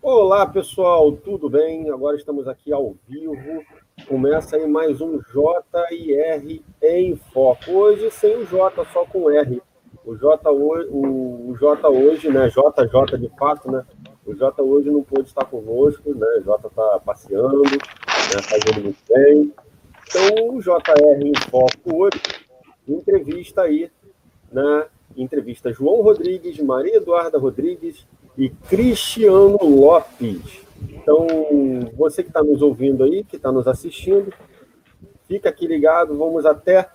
Olá, pessoal, tudo bem? Agora estamos aqui ao vivo. Começa aí mais um J&R em Foco. Hoje sem o J, só com R. O J hoje, né? JJ de fato, né? O J hoje não pôde estar conosco, né? O J está passeando, né? Fazendo muito bem. Então, o JR em Foco hoje, entrevista aí, né? Entrevista João Rodrigues, Maria Eduarda Rodrigues e Cristiano Lopes. Então, você que está nos ouvindo aí, que está nos assistindo, fica aqui ligado, vamos até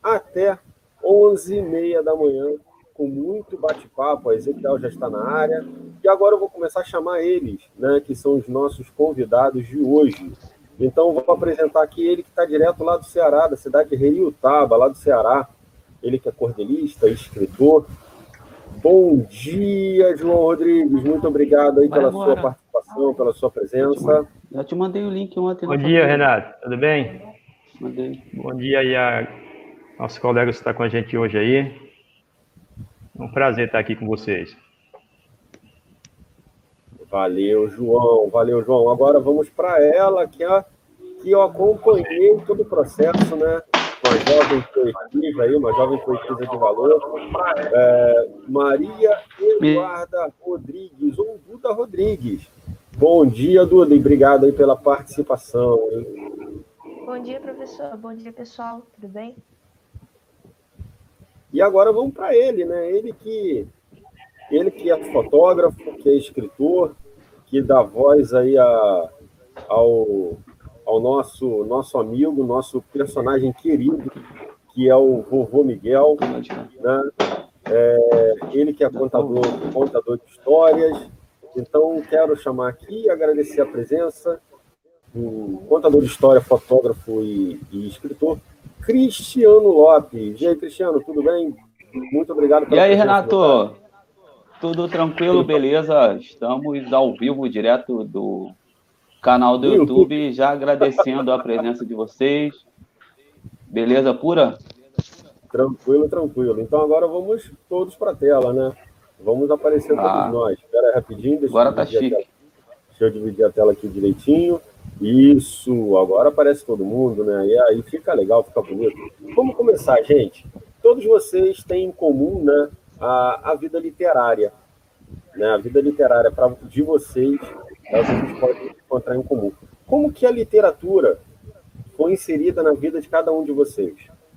11h30 da manhã, com muito bate-papo, a Ezequiel já está na área, e agora eu vou começar a chamar eles, né, que são os nossos convidados de hoje. Então, vou apresentar aqui ele que está direto lá do Ceará, da cidade de Heriutaba, lá do Ceará, ele que é cordelista, escritor. Bom dia, João Rodrigues. Muito obrigado aí pela sua participação, pela sua presença. Já te mandei o link ontem. Bom dia, Renato. Tudo bem? Mandei. Bom dia aí a nossos colegas que estão com a gente hoje aí. É um prazer estar aqui com vocês. Valeu, João. Valeu, João. Agora vamos para ela, que eu acompanhei todo o processo, né? Uma jovem poetisa aí, uma jovem poetisa de valor, Maria Eduarda Rodrigues, ou Duda Rodrigues. Bom dia, Duda, e obrigado aí pela participação. Hein? Bom dia, professor. Bom dia, pessoal. Tudo bem? E agora vamos para ele, né? Ele que é fotógrafo, que é escritor, que dá voz aí ao nosso amigo, nosso personagem querido, que é o Vovô Miguel, né? Ele que é contador de histórias. Então, quero chamar aqui e agradecer a presença do contador de história, fotógrafo e escritor, Cristiano Lopes. E aí, Cristiano, tudo bem? Muito obrigado pela presença. E aí, Renato? Tudo tranquilo, beleza? Estamos ao vivo, direto do canal do YouTube, já agradecendo a presença de vocês. Beleza pura? Tranquilo. Então agora vamos todos para a tela, né? Vamos aparecer todos nós. Espera aí rapidinho. Agora tá chique. Deixa eu dividir a tela aqui direitinho. Isso, agora aparece todo mundo, né? E aí fica legal, fica bonito. Vamos começar, gente. Todos vocês têm em comum, né, a vida literária. Né? A vida literária de vocês, vocês podem encontrar em comum. Como que a literatura foi inserida na vida de cada um de vocês?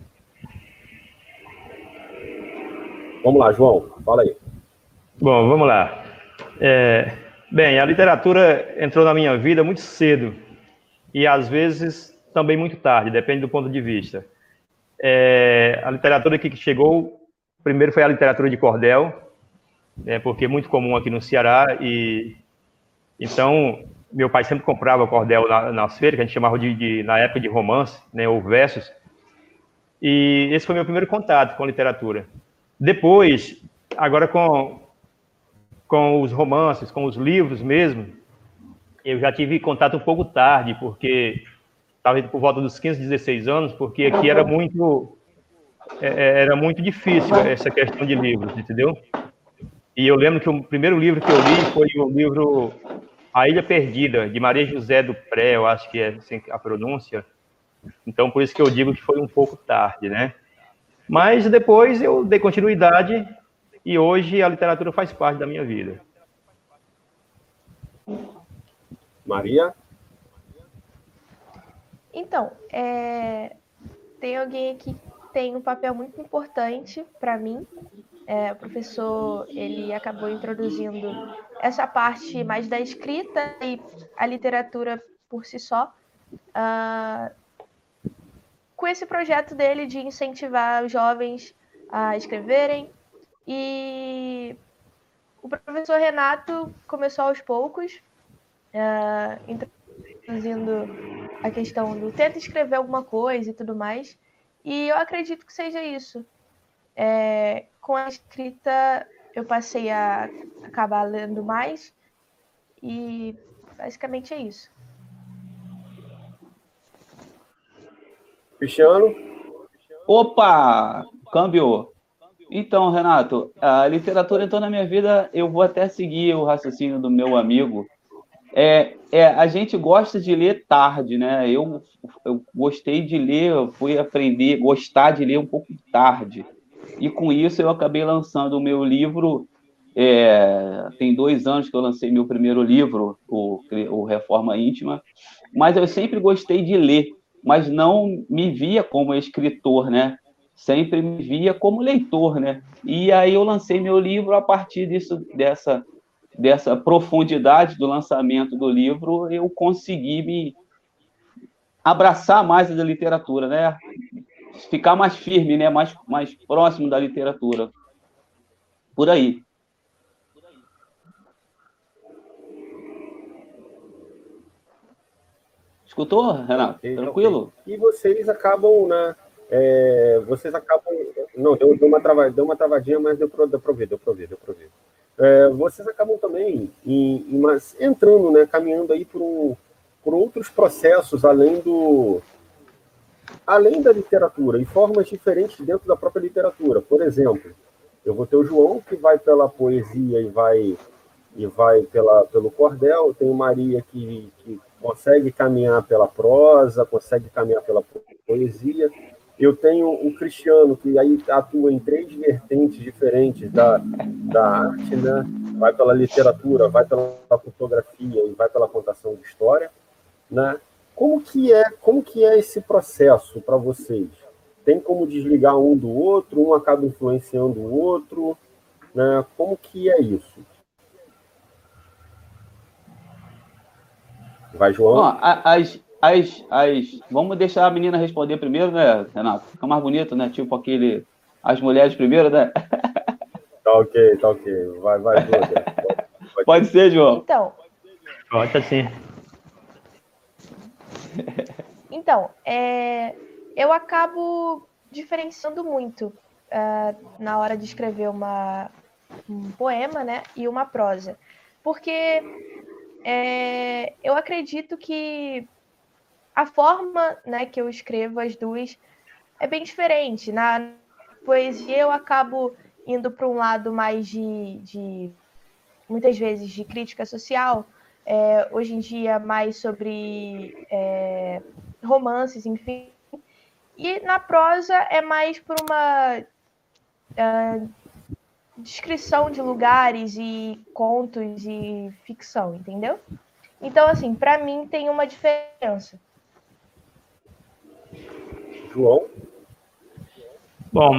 Vamos lá, João, fala aí. Bom, vamos lá. Bem, a literatura entrou na minha vida muito cedo e, às vezes, também muito tarde, depende do ponto de vista. A literatura que chegou, primeiro foi a literatura de cordel, porque é muito comum aqui no Ceará, e então meu pai sempre comprava cordel nas feiras, que a gente chamava na época de romance, né, ou versos, e esse foi meu primeiro contato com a literatura. Depois, agora com os romances, com os livros mesmo, eu já tive contato um pouco tarde, porque estava por volta dos 15, 16 anos, porque aqui era muito difícil essa questão de livros, entendeu? E eu lembro que o primeiro livro que eu li foi o livro A Ilha Perdida, de Maria José do Pré, eu acho que é assim a pronúncia. Então, por isso que eu digo que foi um pouco tarde, né? Mas depois eu dei continuidade e hoje a literatura faz parte da minha vida. Maria? Então, tem alguém aqui que tem um papel muito importante para mim. O professor, ele acabou introduzindo essa parte mais da escrita e a literatura por si só, com esse projeto dele de incentivar os jovens a escreverem. E o professor Renato começou aos poucos, introduzindo a questão do tenta escrever alguma coisa e tudo mais. E eu acredito que seja isso. Com a escrita, eu passei a acabar lendo mais e basicamente é isso. Cristiano? Opa! Câmbio! Então, Renato, a literatura entrou na minha vida, eu vou até seguir o raciocínio do meu amigo A gente gosta de ler tarde, né? Eu gostei de ler, eu fui aprender, gostar de ler um pouco tarde. E com isso eu acabei lançando o meu livro. Tem 2 anos que eu lancei meu primeiro livro, o Reforma Íntima, mas eu sempre gostei de ler, mas não me via como escritor, né? Sempre me via como leitor, né? E aí eu lancei meu livro a partir dessa profundidade do lançamento do livro, eu consegui me abraçar mais da literatura, né? Ficar mais firme, né? Mais próximo da literatura. Por aí. Escutou, Renato? Okay, tranquilo? Okay. E vocês acabam, né? Não, deu uma travadinha, mas deu para ver. Vocês acabam também entrando, né? Caminhando aí por outros processos além da literatura, e formas diferentes dentro da própria literatura. Por exemplo, eu vou ter o João, que vai pela poesia e vai pelo cordel. Tenho Maria, que consegue caminhar pela prosa, consegue caminhar pela poesia. Eu tenho o Cristiano, que aí atua em 3 vertentes diferentes da arte, né? Vai pela literatura, vai pela fotografia e vai pela contação de história, né? Como que é esse processo para vocês? Tem como desligar um do outro? Um acaba influenciando o outro, né? Como que é isso? Vai, João. Bom, vamos deixar a menina responder primeiro, né, Renato? Fica mais bonito, né? Tipo as mulheres primeiro, né? Tá ok. Vai, Júlia. Pode ser, João. Então. Pode sim. Então, eu acabo diferenciando muito na hora de escrever um poema, né, e uma prosa. Porque eu acredito que a forma, né, que eu escrevo as duas é bem diferente. Na poesia eu acabo indo para um lado mais de muitas vezes de crítica social, hoje em dia mais sobre romances, enfim. E na prosa é mais por uma descrição de lugares e contos e ficção, entendeu? Então, assim, para mim tem uma diferença. João? Bom,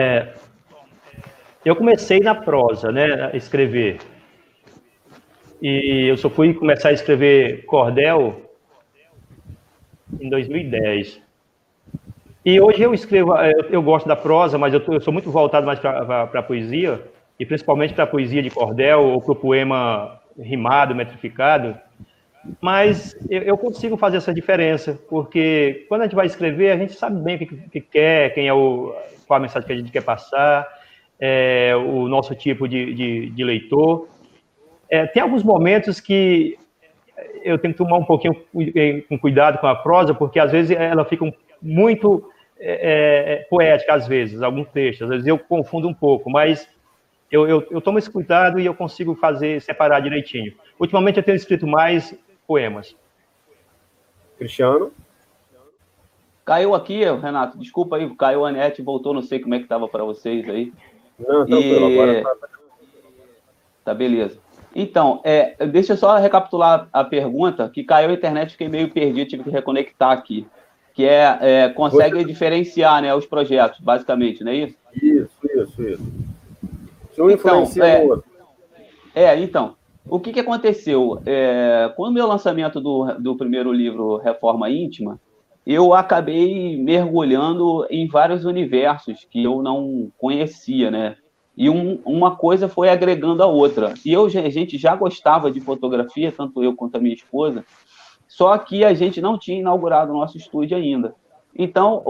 eu comecei na prosa, né, a escrever. E eu só fui começar a escrever cordel em 2010. E hoje eu escrevo, eu gosto da prosa, mas eu sou muito voltado mais para a poesia, e principalmente para a poesia de cordel ou para o poema rimado, metrificado. Mas eu consigo fazer essa diferença, porque quando a gente vai escrever, a gente sabe bem o que quer, qual a mensagem que a gente quer passar, o nosso tipo de leitor. Tem alguns momentos que eu tenho que tomar um pouquinho com cuidado com a prosa, porque às vezes ela fica muito poética, às vezes, alguns textos. Às vezes eu confundo um pouco, mas eu tomo esse cuidado e eu consigo separar direitinho. Ultimamente eu tenho escrito mais poemas. Cristiano? Caiu aqui, Renato, desculpa aí, caiu a net, voltou, não sei como é que estava para vocês aí. Não, tranquilo, agora tá beleza. Então, deixa eu só recapitular a pergunta, que caiu a internet, fiquei meio perdido, tive que reconectar aqui. Que consegue diferenciar, né, os projetos, basicamente, não é isso? Isso. Se um influencia o outro. Então, o que aconteceu? Com o meu lançamento do primeiro livro, Reforma Íntima, eu acabei mergulhando em vários universos que eu não conhecia, né? E uma coisa foi agregando a outra. E a gente já gostava de fotografia, tanto eu quanto a minha esposa, só que a gente não tinha inaugurado o nosso estúdio ainda. Então,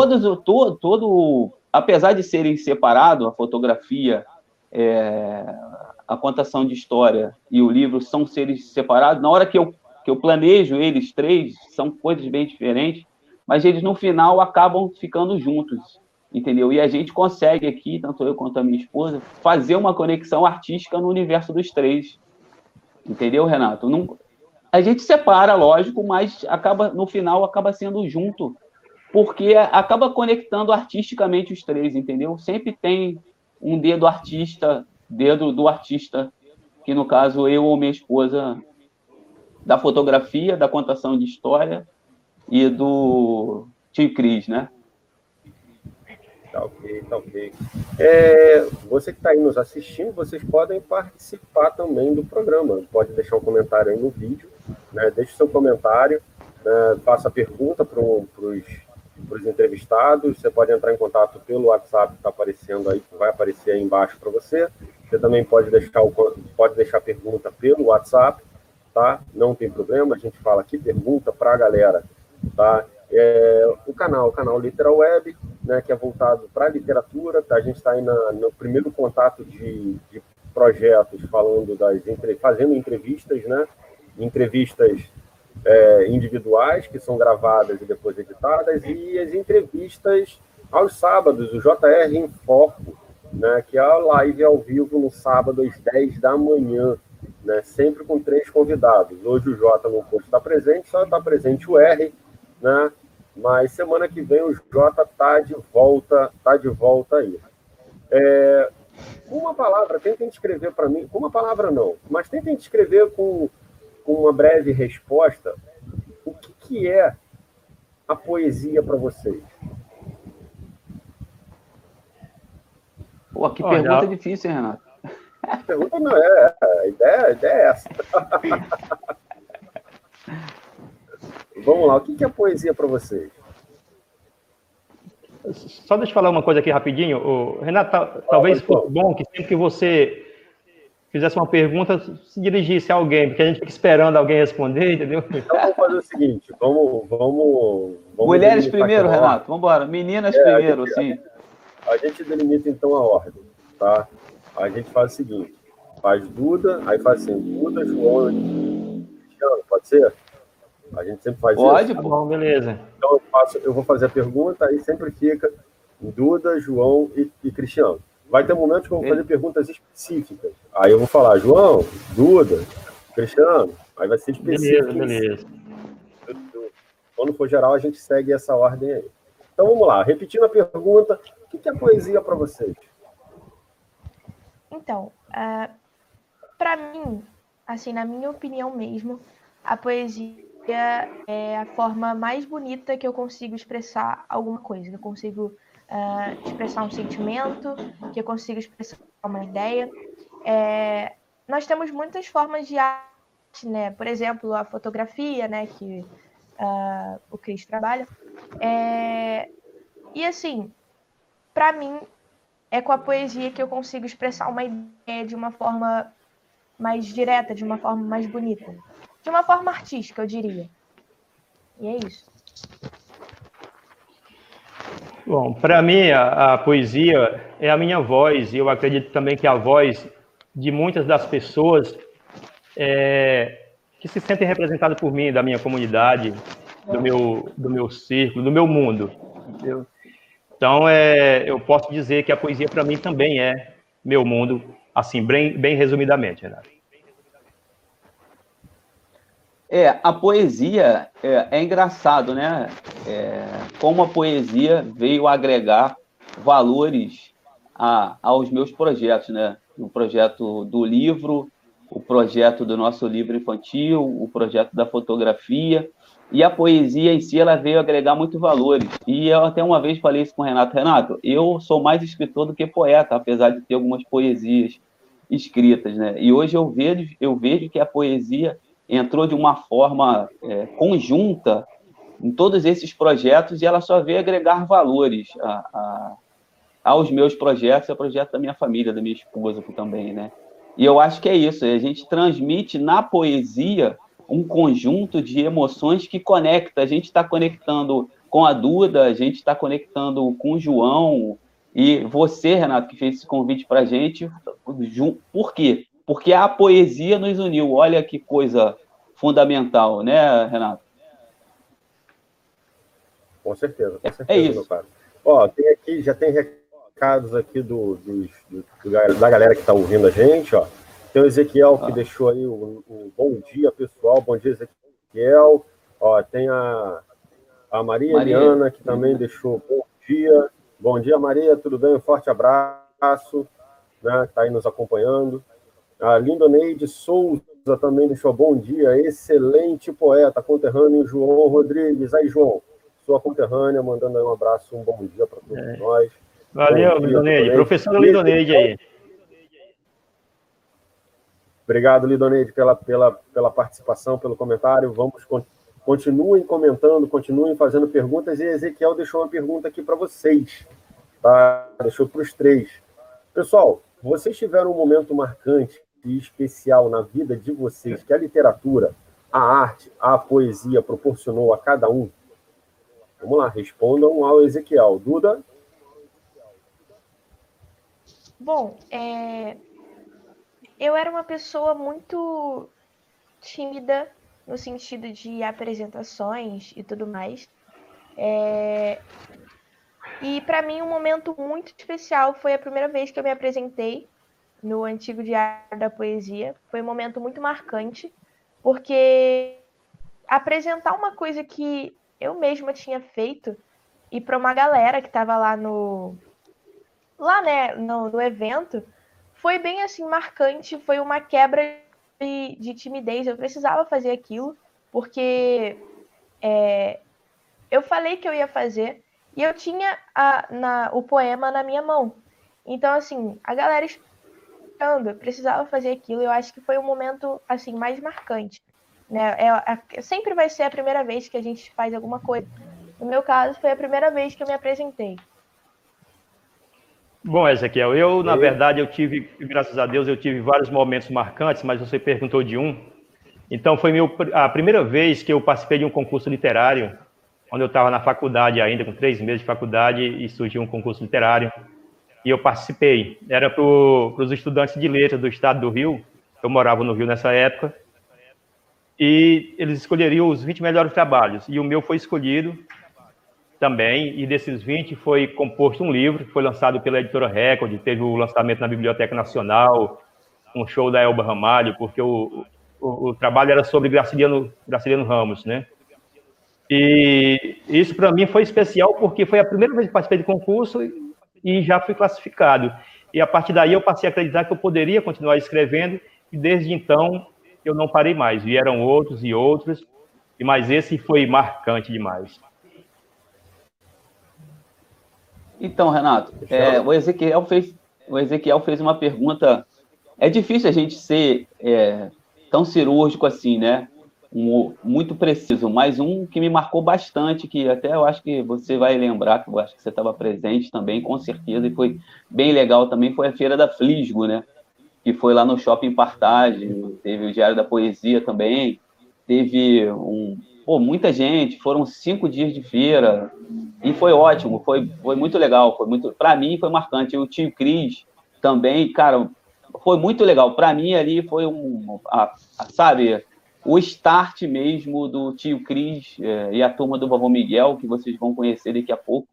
apesar de serem separados, a fotografia, a contação de história e o livro são seres separados, na hora que eu planejo eles 3, são coisas bem diferentes, mas eles, no final, acabam ficando juntos, entendeu? E a gente consegue aqui, tanto eu quanto a minha esposa, fazer uma conexão artística no universo dos 3. Entendeu, Renato? a gente separa, lógico, mas no final acaba sendo junto, porque acaba conectando artisticamente os três, entendeu? Sempre tem um dedo do artista, que no caso eu ou minha esposa, da fotografia, da contação de história e do tio Cris, né? Tá ok, tá ok. Você que está aí nos assistindo, vocês podem participar também do programa. Pode deixar um comentário aí no vídeo, né? Deixe seu comentário, né? Faça pergunta para os entrevistados. Você pode entrar em contato pelo WhatsApp que está aparecendo aí, que vai aparecer aí embaixo para você. Você também pode deixar pergunta pelo WhatsApp, tá? Não tem problema, a gente fala aqui, pergunta para a galera, tá? O canal Literal Web, né, que é voltado para a literatura, tá? A gente está aí no primeiro contato de projetos fazendo entrevistas, né? Entrevistas individuais, que são gravadas e depois editadas, e as entrevistas aos sábados, o JR em Foco, né, que é a live ao vivo no sábado às 10 da manhã, né, sempre com 3 convidados. Hoje o Jota não pôde estar presente, só está presente o R, né? Mas semana que vem o Jota está de volta aí. Uma palavra, tentem descrever para mim, com uma palavra não, mas tentem descrever com uma breve resposta o que é a poesia para vocês. Pô, que pergunta difícil, hein, Renato? A pergunta não é, a ideia é essa. Vamos lá, o que é poesia para vocês? Só deixa eu falar uma coisa aqui rapidinho. Renato, talvez fosse bom que sempre que você fizesse uma pergunta, se dirigisse a alguém, porque a gente fica esperando alguém responder, entendeu? Então vamos fazer o seguinte, vamos mulheres primeiro, Renato, vamos embora. Meninas primeiro, sim. A gente delimita então a ordem, tá? A gente faz o seguinte, faz Duda, aí faz assim, Duda, João e Cristiano, pode ser? A gente sempre faz isso? Pode, bom, beleza. Então eu vou fazer a pergunta, aí sempre fica Duda, João e Cristiano. Vai ter momentos que eu vou fazer perguntas específicas. Aí eu vou falar, João, Duda, Cristiano, aí vai ser específico. Beleza. Quando for geral, a gente segue essa ordem aí. Então vamos lá, repetindo a pergunta, o que é poesia para vocês? Então, para mim, assim, na minha opinião mesmo, a poesia é a forma mais bonita que eu consigo expressar alguma coisa. Eu consigo expressar um sentimento, que eu consigo expressar uma ideia. Nós temos muitas formas de arte, né? Por exemplo, a fotografia, né? Que o Cris trabalha. E assim, para mim, é com a poesia que eu consigo expressar uma ideia de uma forma mais direta, de uma forma mais bonita. De uma forma artística, eu diria. E é isso. Bom, para mim, a poesia é a minha voz, e eu acredito também que a voz de muitas das pessoas que se sentem representadas por mim, da minha comunidade, do meu círculo, do meu mundo. Entendeu? Então, eu posso dizer que a poesia para mim também é meu mundo, assim, bem resumidamente, Renato. A poesia é engraçado, né? Como a poesia veio agregar valores aos meus projetos, né? O projeto do livro, o projeto do nosso livro infantil, o projeto da fotografia, e a poesia em si, ela veio agregar muitos valores. E eu até uma vez falei isso com o Renato. Renato, eu sou mais escritor do que poeta, apesar de ter algumas poesias escritas, né? E hoje eu vejo que a poesia entrou de uma forma conjunta em todos esses projetos, e ela só veio agregar valores aos meus projetos, ao projeto da minha família, da minha esposa também, né? E eu acho que é isso, a gente transmite na poesia um conjunto de emoções que conecta, a gente está conectando com a Duda, a gente está conectando com o João, e você, Renato, que fez esse convite para a gente, por quê? Porque a poesia nos uniu. Olha que coisa fundamental, né, Renato? Com certeza, É isso. Meu caro. Ó, já tem recados aqui da galera que está ouvindo a gente, ó. Tem o Ezequiel que deixou aí o bom dia, pessoal. Bom dia, Ezequiel. Ó, tem a Maria Eliana, que também deixou bom dia. Bom dia, Maria, tudo bem? Um forte abraço, né? Está aí nos acompanhando. A Lindoneide Souza também deixou bom dia. Excelente poeta, conterrâneo João Rodrigues. Aí, João, sua conterrânea, mandando aí um abraço, um bom dia para todos nós. Valeu, Lindoneide. Professora Lindoneide aí. Obrigado, Lidoneide, pela participação, pelo comentário. Continuem comentando, continuem fazendo perguntas. E Ezequiel deixou uma pergunta aqui para vocês. Tá? Deixou para os três. Pessoal, vocês tiveram um momento marcante e especial na vida de vocês que a literatura, a arte, a poesia proporcionou a cada um? Vamos lá, respondam ao Ezequiel. Duda? Bom, eu era uma pessoa muito tímida no sentido de apresentações e tudo mais. E para mim um momento muito especial foi a primeira vez que eu me apresentei no Antigo Diário da Poesia. Foi um momento muito marcante, porque apresentar uma coisa que eu mesma tinha feito e para uma galera que estava lá no evento, foi bem assim marcante, foi uma quebra de timidez. Eu precisava fazer aquilo, porque eu falei que eu ia fazer e eu tinha o poema na minha mão. Então, assim, a galera esperando, eu precisava fazer aquilo. Eu acho que foi o momento assim mais marcante, né? Sempre vai ser a primeira vez que a gente faz alguma coisa. No meu caso, foi a primeira vez que eu me apresentei. Bom, Ezequiel, na verdade, graças a Deus, eu tive vários momentos marcantes, mas você perguntou de um. Então, foi a primeira vez que eu participei de um concurso literário, quando eu estava na faculdade ainda, com 3 meses de faculdade, e surgiu um concurso literário, e eu participei. Era para os estudantes de letras do estado do Rio, eu morava no Rio nessa época, e eles escolheriam os 20 melhores trabalhos, e o meu foi escolhido também, e desses 20 foi composto um livro, que foi lançado pela Editora Record, teve o lançamento na Biblioteca Nacional, um show da Elba Ramalho, porque o trabalho era sobre Graciliano Ramos, né? E isso para mim foi especial, porque foi a primeira vez que participei de concurso e já fui classificado. E a partir daí eu passei a acreditar que eu poderia continuar escrevendo, e desde então eu não parei mais. Vieram outros e outros, mas esse foi marcante demais. Então, Renato, o Ezequiel fez uma pergunta. É difícil a gente ser tão cirúrgico assim, né? Muito preciso, mas um que me marcou bastante, que até eu acho que você vai lembrar, que eu acho que você estava presente também, com certeza, e foi bem legal também, foi a Feira da Flisgo, né? Que foi lá no Shopping Partage, teve o Diário da Poesia também, teve muita gente, foram 5 dias de feira, e foi ótimo, foi muito legal, para mim foi marcante. E o Tio Cris também, cara, foi muito legal. Para mim ali foi sabe, o start mesmo do Tio Cris e a turma do Vovô Miguel, que vocês vão conhecer daqui a pouco.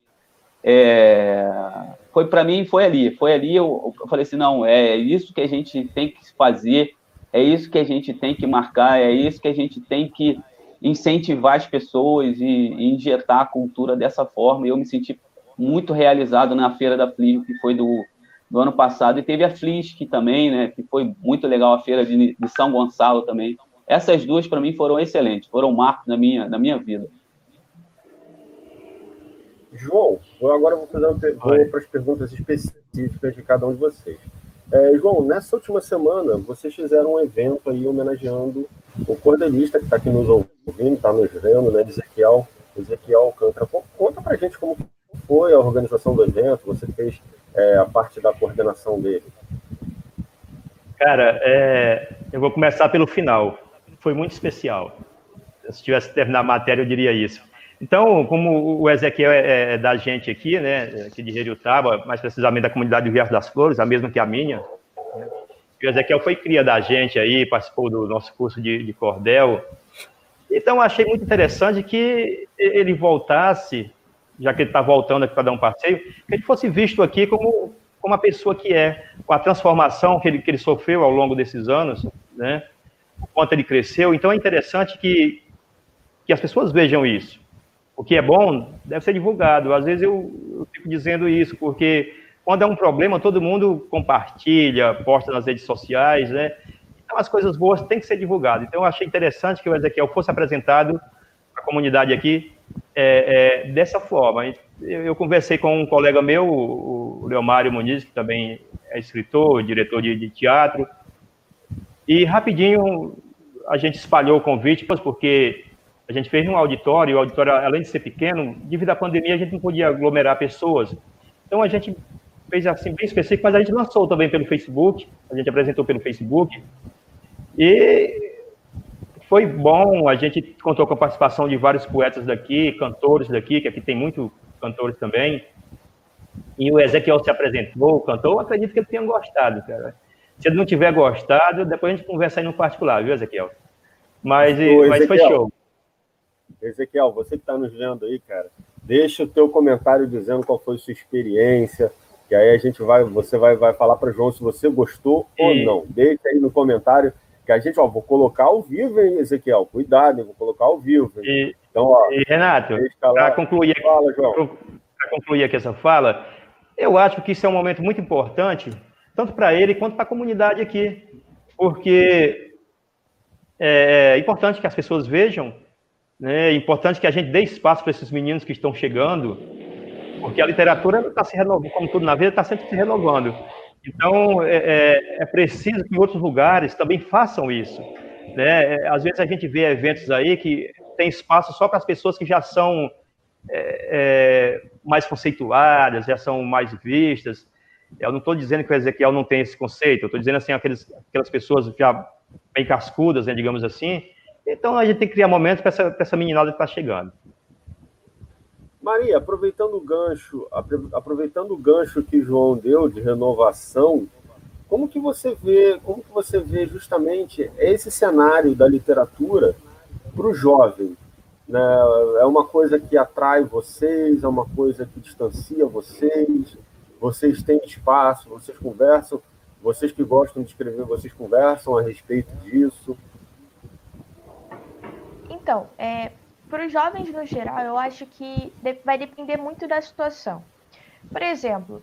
Foi para mim, foi ali eu falei assim, não, é isso que a gente tem que fazer, é isso que a gente tem que marcar, é isso que a gente tem que incentivar as pessoas e injetar a cultura dessa forma. E eu me senti muito realizado na Feira da Flisgo, que foi do ano passado, e teve a Flisc também, né, que foi muito legal, a Feira de São Gonçalo também. Essas duas, para mim, foram excelentes, foram marcos na minha vida. João, agora vou para as perguntas específicas de cada um de vocês. João, nessa última semana, vocês fizeram um evento aí homenageando o cordelista que está aqui nos ouvindo, está nos vendo, né, Ezequiel Alcântara. Conta para a gente como foi a organização do evento, você fez a parte da coordenação dele. Cara, eu vou começar pelo final. Foi muito especial. Se tivesse terminado a matéria, eu diria isso. Então, como o Ezequiel é da gente aqui, né, aqui de Jeriutaba, mais precisamente da comunidade do Riacho das Flores, a mesma que a minha, né, e o Ezequiel foi cria da gente aí, participou do nosso curso de cordel. Então, achei muito interessante que ele voltasse, já que ele está voltando aqui para dar um passeio, que ele fosse visto aqui como como a pessoa que é, com a transformação que ele sofreu ao longo desses anos, né? O quanto ele cresceu. Então, é interessante que as pessoas vejam isso. O que é bom deve ser divulgado. Às vezes eu fico dizendo isso, porque quando é um problema, todo mundo compartilha, posta nas redes sociais, né? Então, as coisas boas têm que ser divulgadas. Então, eu achei interessante que o Ezequiel fosse apresentado à comunidade aqui dessa forma. Eu conversei com um colega meu, o Leomário Muniz, que também é escritor, diretor de teatro, e rapidinho a gente espalhou o convite, porque a gente fez um auditório, e o auditório, além de ser pequeno, devido à pandemia, a gente não podia aglomerar pessoas. Então, a gente fez assim, bem específico, mas a gente lançou também pelo Facebook, a gente apresentou pelo Facebook, e foi bom, a gente contou com a participação de vários poetas daqui, cantores daqui, que aqui tem muitos cantores também, e o Ezequiel se apresentou, cantou, eu acredito que ele tenha gostado, cara. Se ele não tiver gostado, depois a gente conversa aí no particular, viu, Ezequiel? Mas foi show. Ezequiel, você que está nos vendo aí, cara, deixa o teu comentário dizendo qual foi a sua experiência, que aí você vai falar para o João se você gostou ou não. Deixa aí no comentário, que a gente, vou colocar ao vivo, hein, Ezequiel? Cuidado, hein, vou colocar ao vivo. Então, Renato, para concluir aqui essa fala, eu acho que isso é um momento muito importante, tanto para ele quanto para a comunidade aqui, porque é importante que as pessoas vejam, né, é importante que a gente dê espaço para esses meninos que estão chegando, porque a literatura está se renovando, como tudo na vida, está sempre se renovando. Então, é preciso que outros lugares também façam isso, né? Às vezes a gente vê eventos aí que tem espaço só para as pessoas que já são mais conceituadas, já são mais vistas. Eu não estou dizendo que o Ezequiel não tem esse conceito, eu estou dizendo assim, aquelas pessoas já bem cascudas, né, digamos assim. Então, a gente tem que criar momentos para essa meninada que está chegando. Maria, aproveitando o gancho que João deu de renovação, como que você vê justamente esse cenário da literatura para o jovem? Né? É uma coisa que atrai vocês, é uma coisa que distancia vocês têm espaço, vocês conversam, vocês que gostam de escrever, vocês conversam a respeito disso? Então, para os jovens no geral, eu acho que vai depender muito da situação. Por exemplo,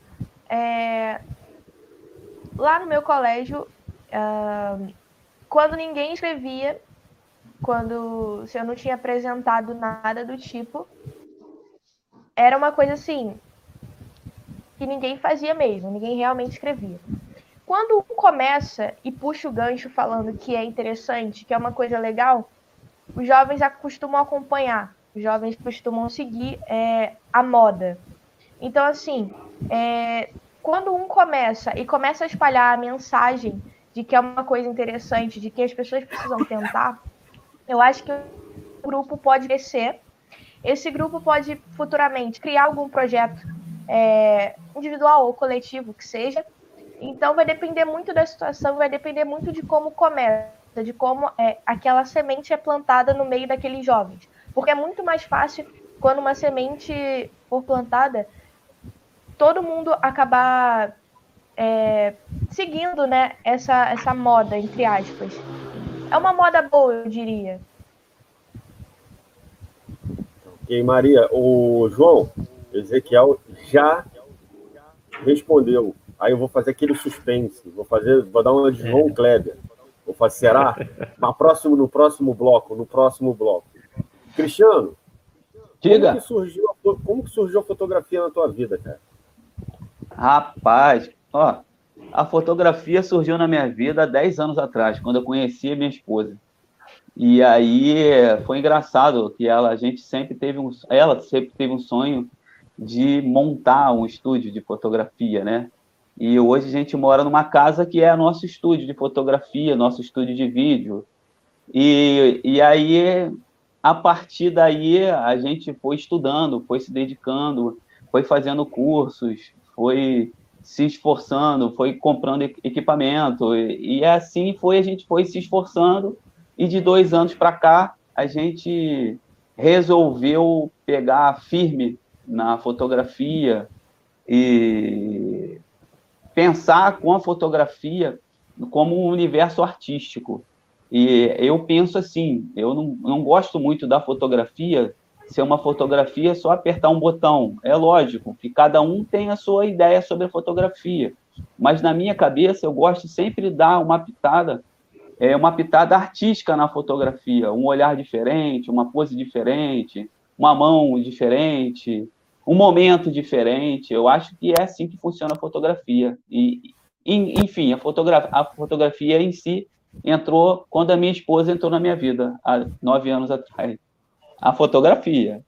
lá no meu colégio, quando ninguém escrevia, se eu não tinha apresentado nada do tipo, era uma coisa assim, que ninguém fazia mesmo, ninguém realmente escrevia. Quando um começa e puxa o gancho falando que é interessante, que é uma coisa legal, os jovens costumam acompanhar, os jovens costumam seguir a moda. Então, assim, quando um começa a espalhar a mensagem de que é uma coisa interessante, de que as pessoas precisam tentar, eu acho que o grupo pode crescer. Esse grupo pode futuramente criar algum projeto individual ou coletivo que seja. Então, vai depender muito da situação, vai depender muito de como começa, de como aquela semente é plantada no meio daqueles jovens. Porque é muito mais fácil, quando uma semente for plantada, todo mundo acabar seguindo, né, essa moda, entre aspas. É uma moda boa, eu diria. Ok, Maria. O João, Ezequiel já respondeu. Aí eu vou fazer aquele suspense. Vou dar uma de João Kleber. Vou fazer, será? No próximo bloco. Cristiano, diga. Como que surgiu a fotografia na tua vida, cara? Rapaz, a fotografia surgiu na minha vida há 10 anos atrás, quando eu conheci a minha esposa. E aí foi engraçado que ela sempre teve um sonho de montar um estúdio de fotografia, né? E hoje a gente mora numa casa que é nosso estúdio de fotografia, nosso estúdio de vídeo. E aí, a partir daí, a gente foi estudando, foi se dedicando, foi fazendo cursos, foi se esforçando, foi comprando equipamento. E assim a gente foi se esforçando. E de 2 anos para cá, a gente resolveu pegar firme na fotografia e pensar com a fotografia como um universo artístico. E eu penso assim, eu não gosto muito da fotografia ser uma fotografia só apertar um botão. É lógico que cada um tem a sua ideia sobre a fotografia, mas na minha cabeça eu gosto sempre de dar uma pitada artística na fotografia, um olhar diferente, uma pose diferente, uma mão diferente, um momento diferente. Eu acho que é assim que funciona a fotografia. E enfim, a fotografia em si entrou quando a minha esposa entrou na minha vida, há 9 anos atrás. A fotografia.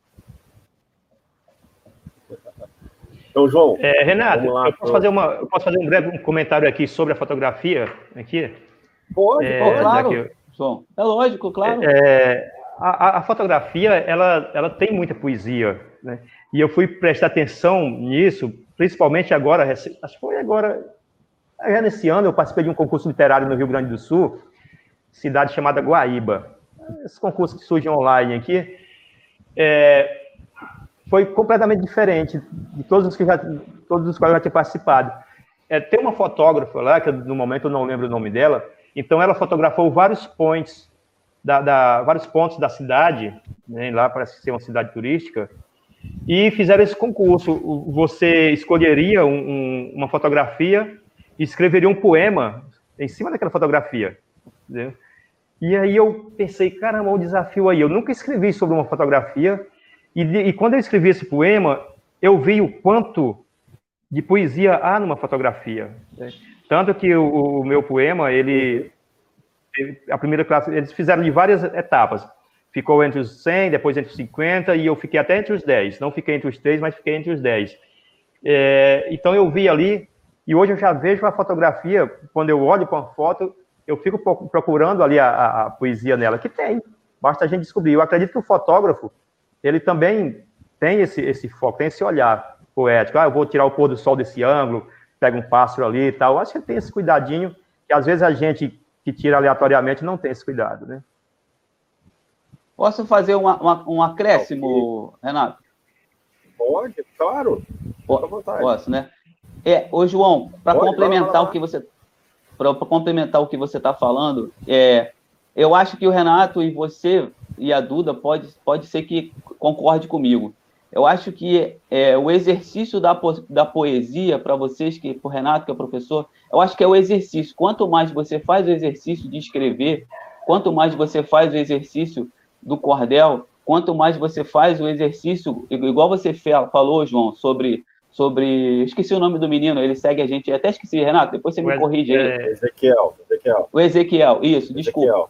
Então, João... Renato, eu posso fazer um breve comentário aqui sobre a fotografia? Aqui? Pode, claro, João. É lógico, claro. A fotografia, ela tem muita poesia, né? E eu fui prestar atenção nisso, principalmente agora, acho que foi agora, nesse ano, eu participei de um concurso literário no Rio Grande do Sul, cidade chamada Guaíba. Esse concurso que surge online aqui, foi completamente diferente de todos os quais eu já tinha participado. Tem uma fotógrafa lá, que no momento eu não lembro o nome dela, então ela fotografou vários pontos da cidade, né, lá parece ser uma cidade turística, e fizeram esse concurso. Você escolheria uma fotografia e escreveria um poema em cima daquela fotografia, entendeu? E aí eu pensei, caramba, um desafio aí. Eu nunca escrevi sobre uma fotografia, e quando eu escrevi esse poema, eu vi o quanto de poesia há numa fotografia, né? Tanto que o meu poema, a primeira classe, eles fizeram de várias etapas. Ficou entre os 100, depois entre os 50, e eu fiquei até entre os 10. Não fiquei entre os 3, mas fiquei entre os 10. Então eu vi ali, e hoje eu já vejo a fotografia, quando eu olho para uma foto, eu fico procurando ali a poesia nela, que tem, basta a gente descobrir. Eu acredito que o fotógrafo, ele também tem esse foco, tem esse olhar poético. Eu vou tirar o pôr do sol desse ângulo, pega um pássaro ali e tal. Eu acho que ele tem esse cuidadinho, que às vezes a gente que tira aleatoriamente não tem esse cuidado, né? Posso fazer um acréscimo, Renato? Pode, claro. Fica à vontade. Posso, né? Ô, João, para complementar o que você... Para complementar o que você está falando, eu acho que o Renato e você e a Duda pode ser que concorde comigo. Eu acho que o exercício da poesia, para vocês, para o Renato, que é o professor, eu acho que é o exercício. Quanto mais você faz o exercício de escrever, quanto mais você faz o exercício do cordel, quanto mais você faz o exercício, igual você falou, João, sobre esqueci o nome do menino, ele segue a gente, até esqueci, Renato, depois você me corrige aí. Ezequiel. O Ezequiel, isso, desculpa.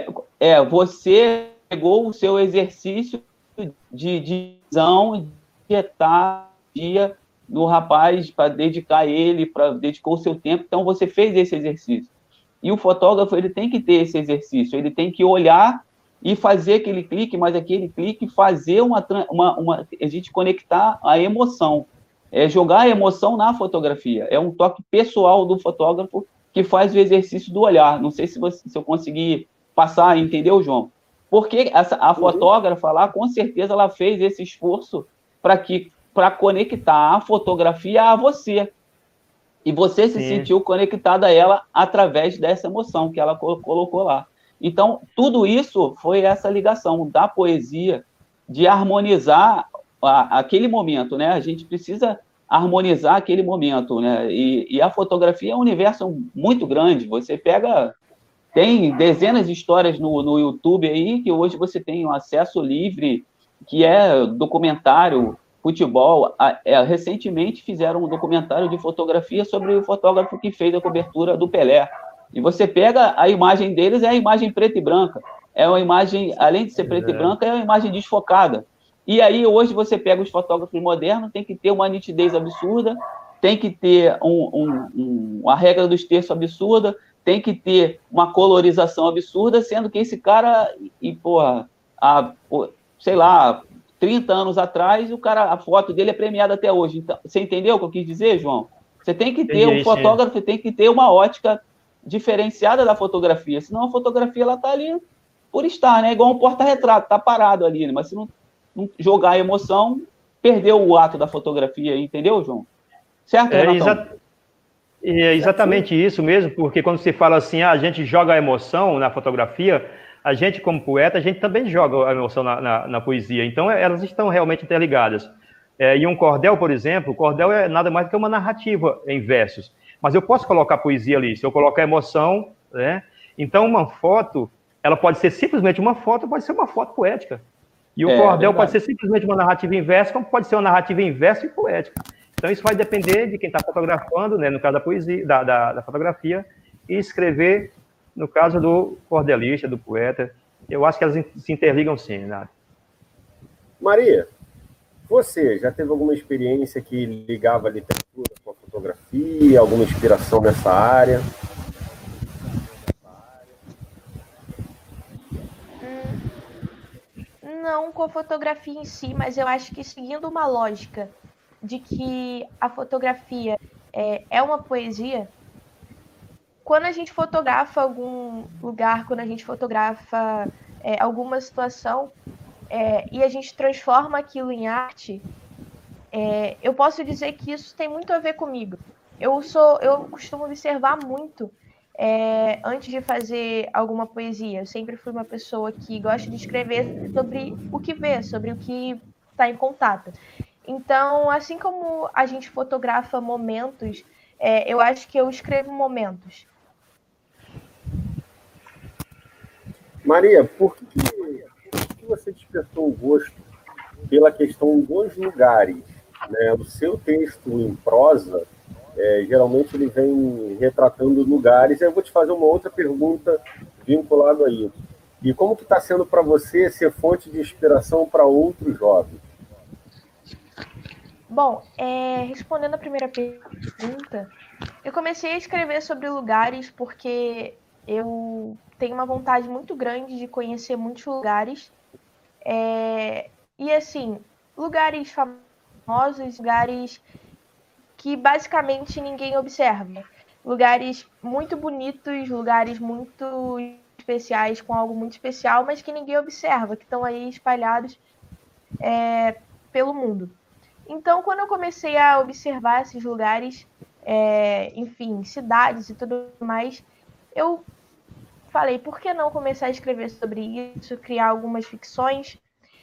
Você pegou o seu exercício de visão, de dia no rapaz, para dedicar o seu tempo, então você fez esse exercício. E o fotógrafo, ele tem que ter esse exercício, ele tem que olhar e fazer aquele clique, mas aquele clique fazer a gente conectar a emoção. Jogar a emoção na fotografia. É um toque pessoal do fotógrafo que faz o exercício do olhar. Não sei se eu conseguir passar, entendeu, João? Porque a fotógrafa lá, com certeza, ela fez esse esforço para conectar a fotografia a você. E você se sentiu conectado a ela através dessa emoção que ela colocou lá. Então, tudo isso foi essa ligação da poesia, de harmonizar aquele momento, né? A gente precisa harmonizar aquele momento, né? E a fotografia é um universo muito grande. Você tem dezenas de histórias no YouTube aí, que hoje você tem um acesso livre, que é documentário, futebol. Recentemente fizeram um documentário de fotografia sobre o fotógrafo que fez a cobertura do Pelé. E você pega a imagem deles, é a imagem preta e branca. É uma imagem, além de ser preta e branca, é uma imagem desfocada. E aí, hoje, você pega os fotógrafos modernos, tem que ter uma nitidez absurda, tem que ter a regra dos terços absurda, tem que ter uma colorização absurda, sendo que esse cara, sei lá, 30 anos atrás, a foto dele é premiada até hoje. Então, você entendeu o que eu quis dizer, João? Você tem que ter, um fotógrafo tem que ter uma ótica diferenciada da fotografia, senão a fotografia ela está ali por estar, né? Igual um porta-retrato, está parado ali, né? Mas se não jogar a emoção, perdeu o ato da fotografia, entendeu, João? Certo, Renatão? E é exatamente isso mesmo, porque quando se fala assim, a gente joga a emoção na fotografia, a gente, como poeta, a gente também joga a emoção na poesia. Então, elas estão realmente interligadas. E um cordel, por exemplo, o cordel é nada mais do que uma narrativa em versos. Mas eu posso colocar poesia ali, se eu colocar emoção, né? Então, uma foto, ela pode ser simplesmente uma foto, pode ser uma foto poética. E o cordel pode ser simplesmente uma narrativa em verso, como pode ser uma narrativa em verso e poética. Então, isso vai depender de quem está fotografando, né, no caso da poesia, da fotografia, e escrever, no caso do cordelista, do poeta. Eu acho que elas se interligam sim, Renato. Maria, você já teve alguma experiência que ligava a literatura com a fotografia, alguma inspiração nessa área? Não com a fotografia em si, mas eu acho que seguindo uma lógica de que a fotografia é uma poesia, quando a gente fotografa algum lugar, quando a gente fotografa alguma situação e a gente transforma aquilo em arte, eu posso dizer que isso tem muito a ver comigo. Eu costumo observar muito antes de fazer alguma poesia. Eu sempre fui uma pessoa que gosta de escrever sobre o que vê, sobre o que está em contato. Então, assim como a gente fotografa momentos, eu acho que eu escrevo momentos. Maria, por que você despertou o gosto pela questão dos lugares, né? O seu texto em prosa, geralmente ele vem retratando lugares. Eu vou te fazer uma outra pergunta vinculada a isso. E como que está sendo para você ser fonte de inspiração para outros jovens? Bom, respondendo a primeira pergunta, eu comecei a escrever sobre lugares porque eu tenho uma vontade muito grande de conhecer muitos lugares. E assim, lugares famosos, lugares que basicamente ninguém observa. Lugares muito bonitos, lugares muito especiais, com algo muito especial, mas que ninguém observa, que estão aí espalhados pelo mundo. Então, quando eu comecei a observar esses lugares, enfim, cidades e tudo mais, eu falei, por que não começar a escrever sobre isso, criar algumas ficções?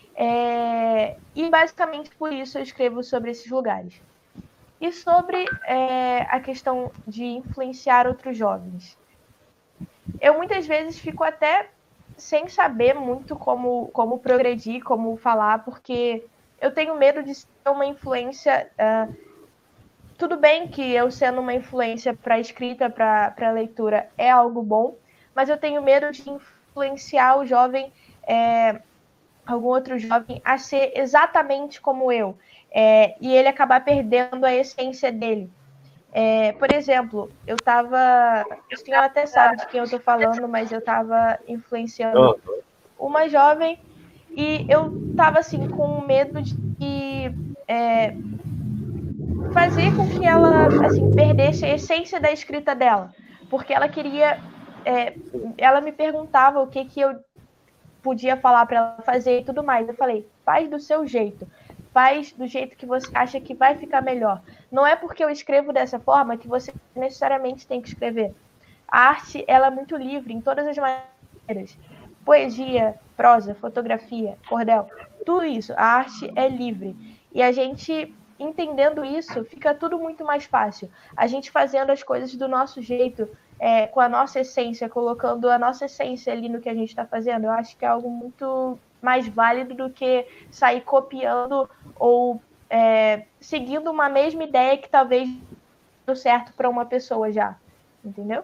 E basicamente por isso eu escrevo sobre esses lugares. E sobre a questão de influenciar outros jovens. Eu muitas vezes fico até sem saber muito como progredir, como falar, porque eu tenho medo de ser uma influência. Tudo bem que eu sendo uma influência para a escrita, para a leitura, é algo bom, mas eu tenho medo de influenciar o jovem, algum outro jovem, a ser exatamente como eu, e ele acabar perdendo a essência dele. Por exemplo, o senhor até sabe de quem eu estou falando, mas eu estava influenciando uma jovem e eu estava assim, com medo de fazer com que ela assim, perdesse a essência da escrita dela, porque ela queria, ela me perguntava o que eu podia falar para ela fazer e tudo mais. Eu falei, faz do seu jeito, faz do jeito que você acha que vai ficar melhor. Não é porque eu escrevo dessa forma que você necessariamente tem que escrever. A arte, ela é muito livre em todas as maneiras. Poesia, prosa, fotografia, cordel, tudo isso. A arte é livre. E a gente, entendendo isso, fica tudo muito mais fácil. A gente fazendo as coisas do nosso jeito, com a nossa essência, colocando a nossa essência ali no que a gente está fazendo, eu acho que é algo muito mais válido do que sair copiando ou seguindo uma mesma ideia que talvez deu certo para uma pessoa já, entendeu?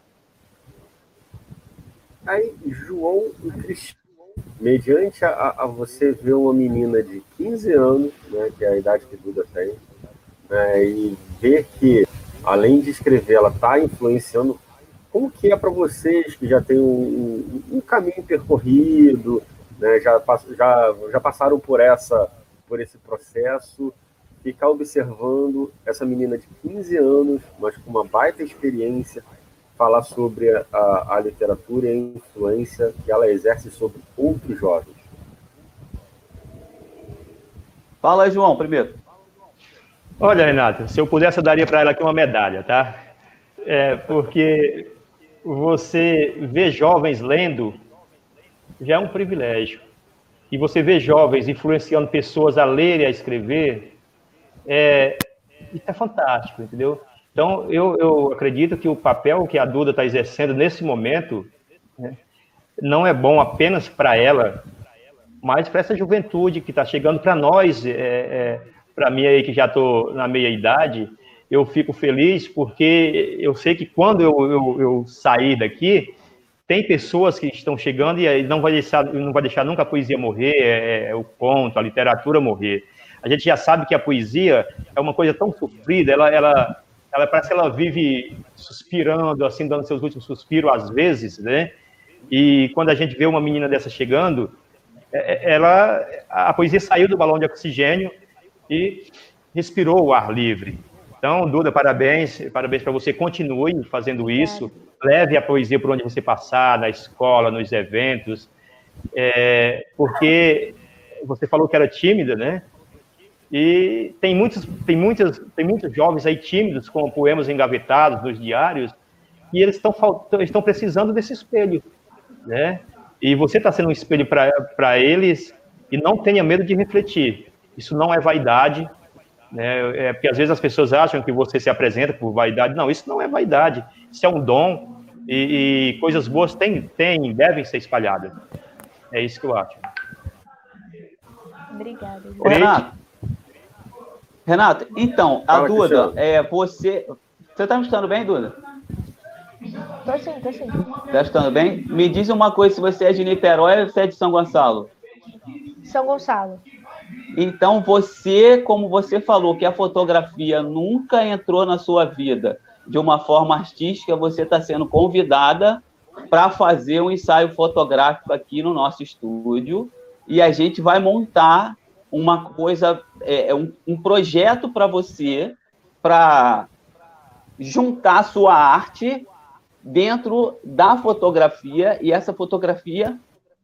Aí, João e Cristina, mediante a você ver uma menina de 15 anos, né, que é a idade que Duda tem, né, e ver que, além de escrever, ela está influenciando. Como que é para vocês que já têm um caminho percorrido, né, já passaram por esse processo, ficar observando essa menina de 15 anos, mas com uma baita experiência, falar sobre a literatura e a influência que ela exerce sobre outros jovens? Fala aí, João, primeiro. Olha, Renato, se eu pudesse, eu daria para ela aqui uma medalha, tá? Porque você ver jovens lendo já é um privilégio. E você ver jovens influenciando pessoas a ler e a escrever, isso é fantástico, entendeu? Então, eu acredito que o papel que a Duda está exercendo nesse momento, né, não é bom apenas para ela, mas para essa juventude que está chegando para nós, para mim aí que já estou na meia-idade, eu fico feliz porque eu sei que quando eu sair daqui, tem pessoas que estão chegando e não vai deixar nunca a poesia morrer, o conto, a literatura morrer. A gente já sabe que a poesia é uma coisa tão sofrida, ela parece que ela vive suspirando, assim, dando seus últimos suspiros às vezes, né? E quando a gente vê uma menina dessa chegando, a poesia saiu do balão de oxigênio e respirou o ar livre. Então, Duda, parabéns para você, continue fazendo isso, leve a poesia por onde você passar, na escola, nos eventos, porque você falou que era tímida, né? E tem muitos jovens aí tímidos, com poemas engavetados nos diários, e eles estão precisando desse espelho, né? E você está sendo um espelho para eles, e não tenha medo de refletir. Isso não é vaidade, né? Porque às vezes as pessoas acham que você se apresenta por vaidade. Não, isso não é vaidade, isso é um dom, e coisas boas devem ser espalhadas. É isso que eu acho. Obrigada. Renato, então, a Fala, Duda, você está me escutando bem, Duda? Tô sim. Está escutando bem? Me diz uma coisa, se você é de Niterói ou você é de São Gonçalo? São Gonçalo. Então, você, como você falou que a fotografia nunca entrou na sua vida de uma forma artística, você está sendo convidada para fazer um ensaio fotográfico aqui no nosso estúdio, e a gente vai montar uma coisa, um projeto para você, para juntar sua arte dentro da fotografia, e essa fotografia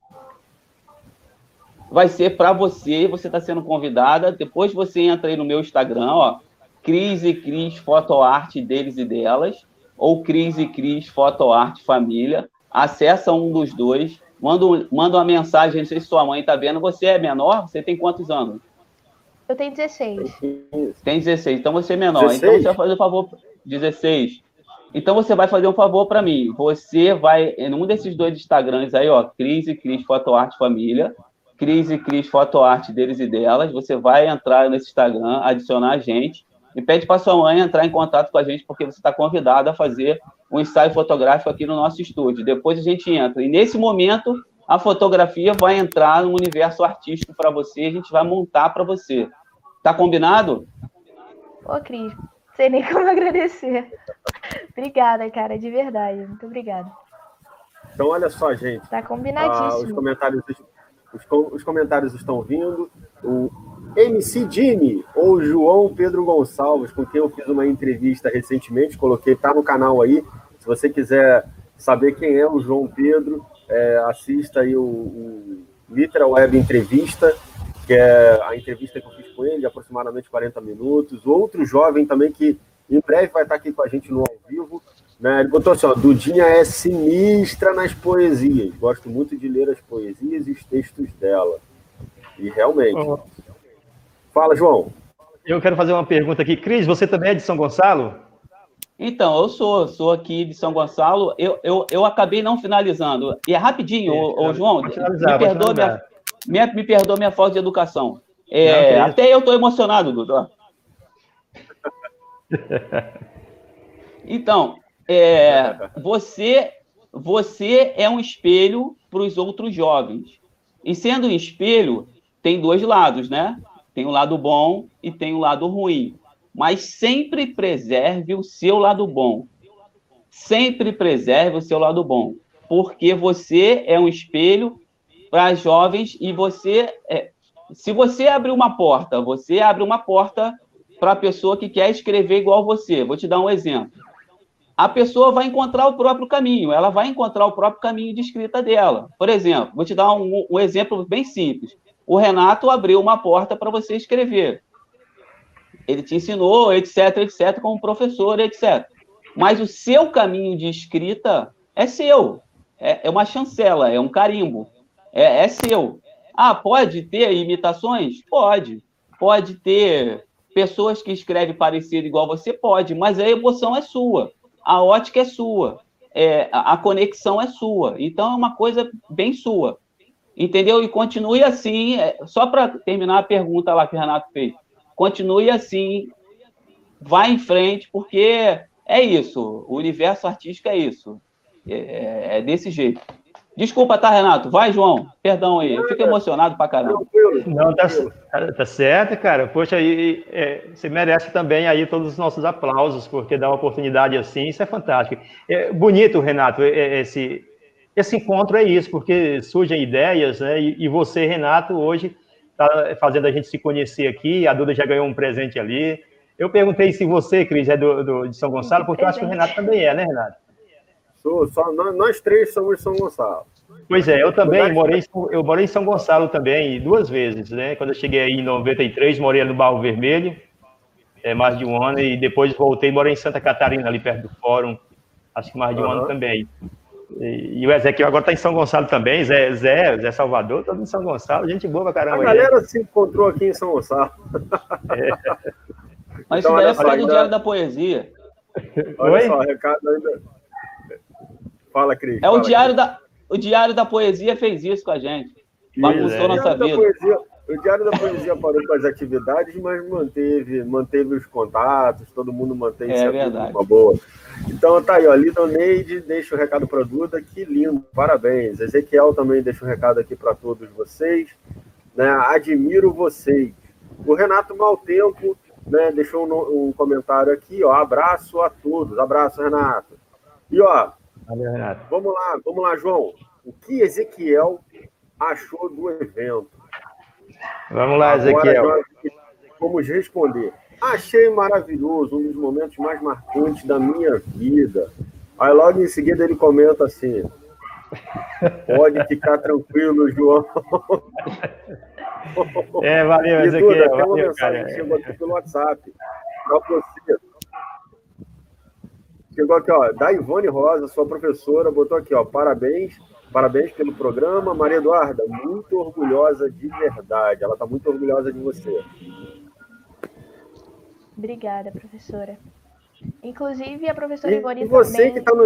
vai ser para você está sendo convidada. Depois você entra aí no meu Instagram, ó, Cris e Cris Fotoarte deles e delas, ou Cris e Cris Fotoarte Família, acessa um dos dois, manda uma mensagem, não sei se sua mãe está vendo. Você é menor? Você tem quantos anos? Eu tenho 16. Tem 16, então você é menor. 16? Então você vai fazer um favor... 16. Então você vai fazer um favor para mim. Você vai, em um desses dois Instagrams aí, ó, Cris e Cris Fotoarte Família, Cris e Cris Fotoarte deles e delas, você vai entrar nesse Instagram, adicionar a gente, e pede para sua mãe entrar em contato com a gente, porque você está convidado a fazer um ensaio fotográfico aqui no nosso estúdio. Depois a gente entra. E nesse momento, a fotografia vai entrar no universo artístico para você, a gente vai montar para você. Tá combinado? Ô, Cris, não sei nem como agradecer. Obrigada, cara, de verdade. Muito obrigada. Então, olha só, gente. Tá combinadíssimo. Os comentários estão vindo. O MC Jimmy, ou João Pedro Gonçalves, com quem eu fiz uma entrevista recentemente, coloquei, tá no canal aí. Se você quiser saber quem é o João Pedro, assista aí o Literal Web Entrevista, que é a entrevista que eu fiz com ele, de aproximadamente 40 minutos. Outro jovem também que em breve vai estar aqui com a gente no ao vivo, né? Ele botou assim, ó, Dudinha é sinistra nas poesias. Gosto muito de ler as poesias e os textos dela. E realmente. Fala, João. Eu quero fazer uma pergunta aqui. Cris, você também é de São Gonçalo? Então, eu sou aqui de São Gonçalo. Eu acabei não finalizando. E é rapidinho, João, me perdoa minha falta de educação. Até eu estou emocionado, Dudu. Então, você é um espelho para os outros jovens. E sendo um espelho, tem dois lados, né? Tem o lado bom e tem o lado ruim. Mas sempre preserve o seu lado bom. Sempre preserve o seu lado bom. Porque você é um espelho para jovens e se você abrir uma porta, você abre uma porta para a pessoa que quer escrever igual você. Vou te dar um exemplo. A pessoa vai encontrar o próprio caminho, ela vai encontrar o próprio caminho de escrita dela. Por exemplo, vou te dar um exemplo bem simples. O Renato abriu uma porta para você escrever. Ele te ensinou, etc., como professor, etc. Mas o seu caminho de escrita é seu. É uma chancela, é um carimbo. É seu. Ah, pode ter imitações? Pode. Pode ter pessoas que escrevem parecido igual você? Pode. Mas a emoção é sua. A ótica é sua. A conexão é sua. Então, é uma coisa bem sua. Entendeu? E continue assim. Só para terminar a pergunta lá que o Renato fez. Continue assim. Vá em frente, porque é isso. O universo artístico é isso. É desse jeito. Desculpa, tá, Renato? Vai, João. Perdão aí. Eu fico emocionado pra caramba. Não, tá certo, cara. Poxa, você merece também aí todos os nossos aplausos, porque dar uma oportunidade assim, isso é fantástico. Bonito, Renato, esse encontro é isso, porque surgem ideias, né? E você, Renato, hoje está fazendo a gente se conhecer aqui. A Duda já ganhou um presente ali. Eu perguntei se você, Cris, é de São Gonçalo, porque eu acho que o Renato também né, Renato? Nós três somos de São Gonçalo. Pois é, eu também morei em São Gonçalo também 2 vezes, né? Quando eu cheguei aí em 93, morei no Barro Vermelho, mais de um ano, e depois voltei, morei em Santa Catarina, ali perto do Fórum, acho que mais de um ano também. E o Ezequiel agora está em São Gonçalo também, Zé Salvador, todo em São Gonçalo, gente boa pra caramba. A galera se encontrou aqui em São Gonçalo. Mas então, isso daí é por causa do Diário da Poesia. Olha só, recado ainda... Fala, Cris. O Diário da Poesia fez isso com a gente. Bagunçou nossa vida. O Diário da Poesia parou com as atividades, mas manteve os contatos, todo mundo mantém uma boa. Então tá aí, ó, Lidoneide deixa o recado para a Duda, que lindo, parabéns. Ezequiel também deixa o recado aqui para todos vocês, né? Admiro vocês. O Renato Maltempo, né, deixou um comentário aqui, ó, abraço a todos, abraço, Renato. E ó, valeu, Renato. Vamos lá, João. O que Ezequiel achou do evento? Vamos lá, Ezequiel. Agora vamos responder. Achei maravilhoso, um dos momentos mais marcantes da minha vida. Aí logo em seguida ele comenta assim: pode ficar tranquilo, João. Valeu, Ezequiel. Duda, tem uma mensagem que chegou aqui pelo WhatsApp para você. Chegou aqui, ó, da Ivone Rosa, sua professora, botou aqui, ó, parabéns pelo programa. Maria Eduarda, muito orgulhosa de verdade. Ela está muito orgulhosa de você. Obrigada, professora. Inclusive, a professora Ivone também... E você que está no...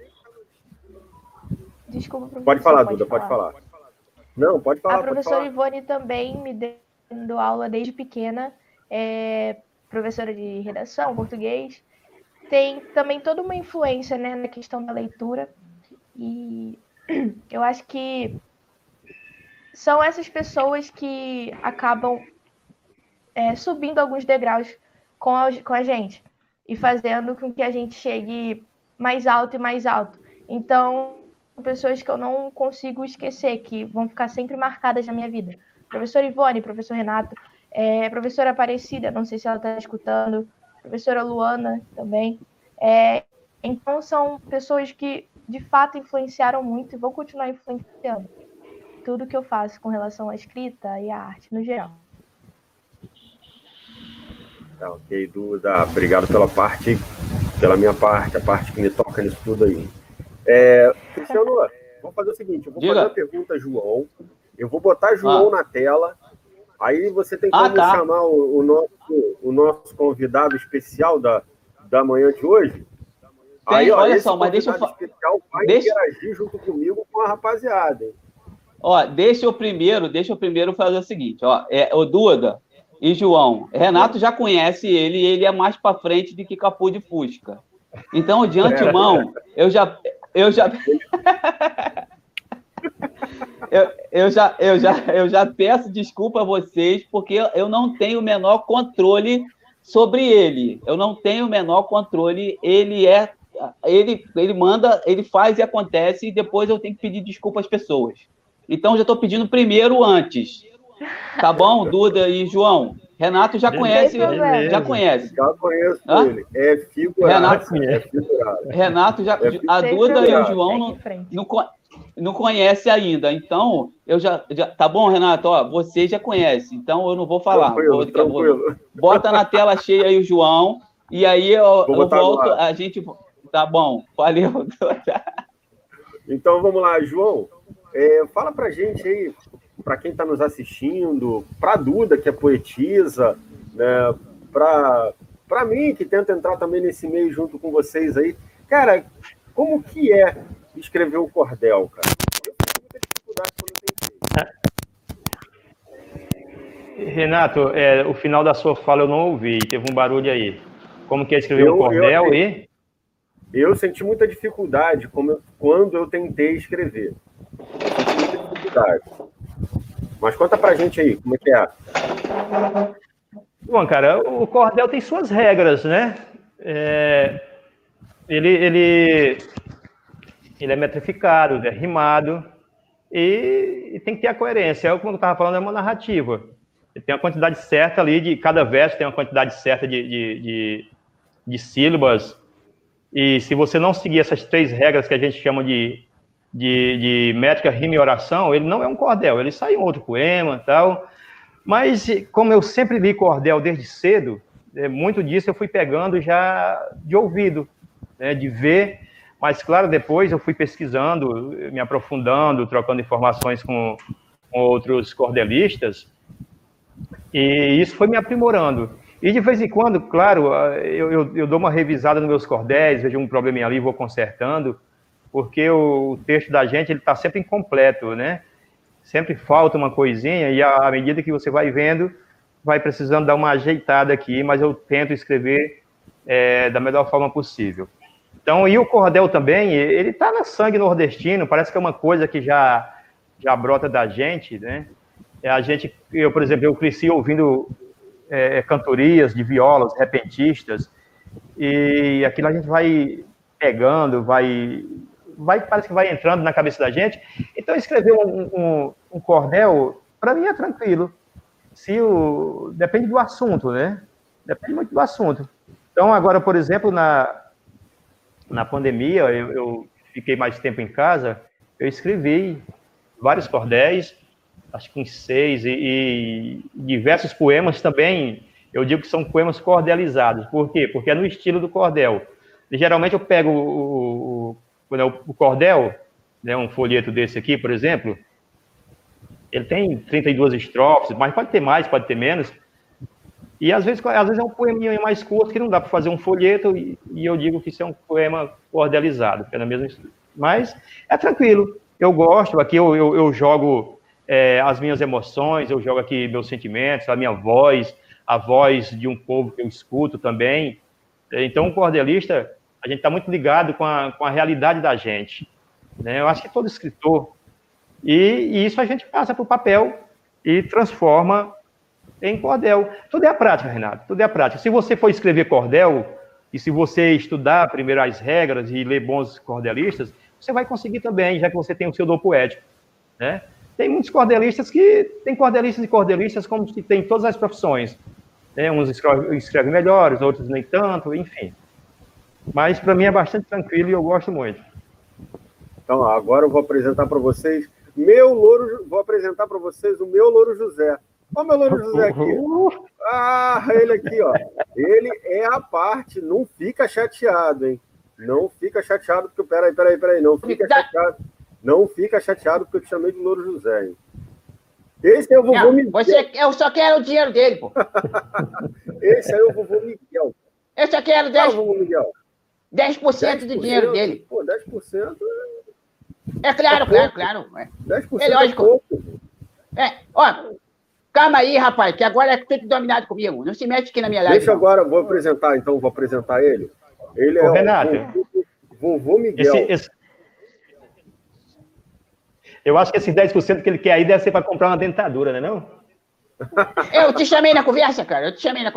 Desculpa, professora. Pode falar, Duda, pode falar. Não, pode falar. A professora Ivone também me dando aula desde pequena, professora de redação, português. Tem também toda uma influência, né, na questão da leitura. E eu acho que são essas pessoas que acabam subindo alguns degraus com a gente e fazendo com que a gente chegue mais alto e mais alto. Então, são pessoas que eu não consigo esquecer, que vão ficar sempre marcadas na minha vida. Professora Ivone, professor Renato, professora Aparecida, não sei se ela está escutando, professora Luana também. Então, são pessoas que, de fato, influenciaram muito e vão continuar influenciando tudo que eu faço com relação à escrita e à arte no geral. Tá, ok, Duda. Obrigado pela minha parte, a parte que me toca nisso tudo aí. Cristiano, vamos fazer o seguinte, eu vou fazer a pergunta, João. Eu vou botar João na tela. Aí você tem como chamar o nosso convidado especial da manhã de hoje? Aí, ó, olha só, mas deixa eu especial vai interagir junto comigo com a rapaziada, hein? Ó, deixa eu primeiro fazer o seguinte, ó, o Duda e João, Renato já conhece ele é mais para frente do que Capu de Fusca. Então, de antemão, eu já peço desculpa a vocês, porque eu não tenho o menor controle sobre ele. Eu não tenho o menor controle. Ele manda, ele faz e acontece, e depois eu tenho que pedir desculpa às pessoas. Então, já estou pedindo primeiro antes. Tá bom, Duda e João? Renato já conhece. Já conhece. Já conheço ele. É figurado. Renato já. A Duda e o João não conhecem ainda. Então, eu já. Tá bom, Renato? Ó, você já conhece. Então, eu não vou falar. Tranquilo. Bota na tela cheia aí o João. E aí eu volto. A gente Tá bom, valeu. Então vamos lá, João. Fala pra gente aí, para quem está nos assistindo, para a Duda, que é poetisa, né, para mim, que tento entrar também nesse meio junto com vocês aí. Cara, como que é escrever o cordel, cara? Eu tenho muita dificuldade quando eu tentei. Renato, o final da sua fala eu não ouvi, teve um barulho aí. Como que é escrever um cordel Eu senti muita dificuldade quando eu tentei escrever. Eu senti muita dificuldade. Mas conta pra gente aí, como é que é? Bom, cara, o cordel tem suas regras, né? Ele é metrificado, é rimado, e tem que ter a coerência. Como eu estava falando, é uma narrativa. Ele tem uma quantidade certa ali, de cada verso tem uma quantidade certa de sílabas, e se você não seguir essas 3 regras que a gente chama de métrica, rima e oração, ele não é um cordel, ele sai um outro poema e tal. Mas, como eu sempre li cordel desde cedo, muito disso eu fui pegando já de ouvido, né, de ver. Mas, claro, depois eu fui pesquisando, me aprofundando, trocando informações com outros cordelistas, e isso foi me aprimorando. E, de vez em quando, claro, eu dou uma revisada nos meus cordéis, vejo um probleminha ali, vou consertando, porque o texto da gente está sempre incompleto, né? Sempre falta uma coisinha, e à medida que você vai vendo, vai precisando dar uma ajeitada aqui, mas eu tento escrever da melhor forma possível. Então, e o cordel também, ele está no sangue nordestino, parece que é uma coisa que já brota da gente, né? Eu, por exemplo, eu cresci ouvindo cantorias de violas, repentistas, e aquilo a gente vai pegando, parece que vai entrando na cabeça da gente. Então, escrever um cordel, para mim, é tranquilo. Depende do assunto, né? Depende muito do assunto. Então, agora, por exemplo, na pandemia, eu fiquei mais tempo em casa, eu escrevi vários cordéis, acho que uns 6, e diversos poemas também, eu digo que são poemas cordelizados. Por quê? Porque é no estilo do cordel. E, geralmente eu pego o cordel, né, um folheto desse aqui, por exemplo, ele tem 32 estrofes, mas pode ter mais, pode ter menos. E às vezes é um poeminha mais curto, que não dá para fazer um folheto, e eu digo que isso é um poema cordelizado, que é na mesma estilo. Mas é tranquilo, eu gosto, aqui eu jogo as minhas emoções, eu jogo aqui meus sentimentos, a minha voz, a voz de um povo que eu escuto também. Então, o cordelista, a gente está muito ligado com a realidade da gente, né? Eu acho que todo escritor, e isso a gente passa para o papel e transforma em cordel. Tudo é a prática, Renato, tudo é a prática. Se você for escrever cordel, e se você estudar primeiro as regras e ler bons cordelistas, você vai conseguir também, já que você tem o seu dom poético, né? Tem muitos cordelistas tem cordelistas e cordelistas como se tem em todas as profissões, né? Uns escrevem melhores, outros nem tanto, enfim. Mas para mim é bastante tranquilo e eu gosto muito. Então, agora eu vou apresentar para vocês o meu Louro José. Olha o meu Louro José aqui. Ah, ele aqui, ó. Ele é a parte, não fica chateado, hein? Não fica chateado, porque... Peraí. Não fica chateado. Não fica chateado, porque eu te chamei de Louro José, hein? Esse é o vovô Miguel. Eu só quero o dinheiro dele, pô. Esse aí é o vovô Miguel. Eu só quero 10% do dinheiro dele. Pô, 10%... É claro. 10% é lógico. pouco. Ó, calma aí, rapaz, que agora é tudo dominado comigo. Não se mete aqui na minha live. Deixa agora, vou apresentar ele. Ele é Renato, o vovô Miguel. Eu acho que esses 10% que ele quer aí deve ser para comprar uma dentadura, né, não? Eu te chamei na conversa, cara.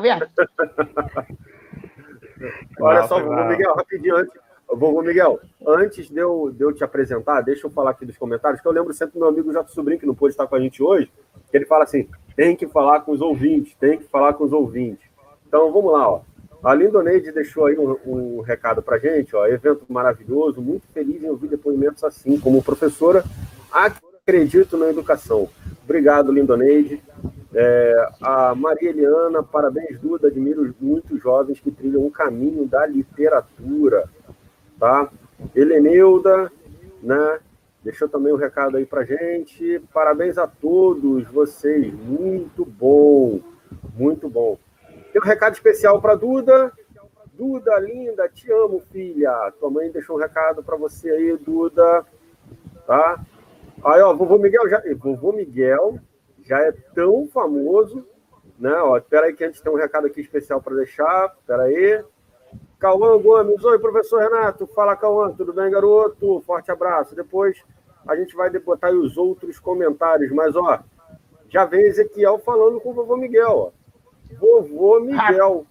Olha só, vovô Miguel, rapidinho, vovô Miguel, antes de eu te apresentar, deixa eu falar aqui dos comentários, que eu lembro sempre do meu amigo Jato Sobrinho, que não pôde estar com a gente hoje, que ele fala assim, tem que falar com os ouvintes. Então, vamos lá, ó. A Lindoneide deixou aí um recado pra gente, ó, evento maravilhoso, muito feliz em ouvir depoimentos assim, como professora, acredito na educação. Obrigado, Lindoneide. A Maria Eliana, parabéns, Duda, admiro muitos jovens que trilham o caminho da literatura. tá? Heleneuda, né? Deixou também um recado aí pra gente. Parabéns a todos vocês, muito bom, muito bom. Tem um recado especial para Duda. Duda, linda, te amo, filha. Tua mãe deixou um recado para você aí, Duda. Tá? Aí, ó, vovô Miguel já é tão famoso, né? Ó, espera aí que a gente tem um recado aqui especial para deixar. Espera aí. Cauã Gomes, oi, professor Renato. Fala, Cauã, tudo bem, garoto? Forte abraço. Depois a gente vai botar aí os outros comentários, mas, ó, já vem Ezequiel falando com o vovô Miguel, ó. Vovô Miguel.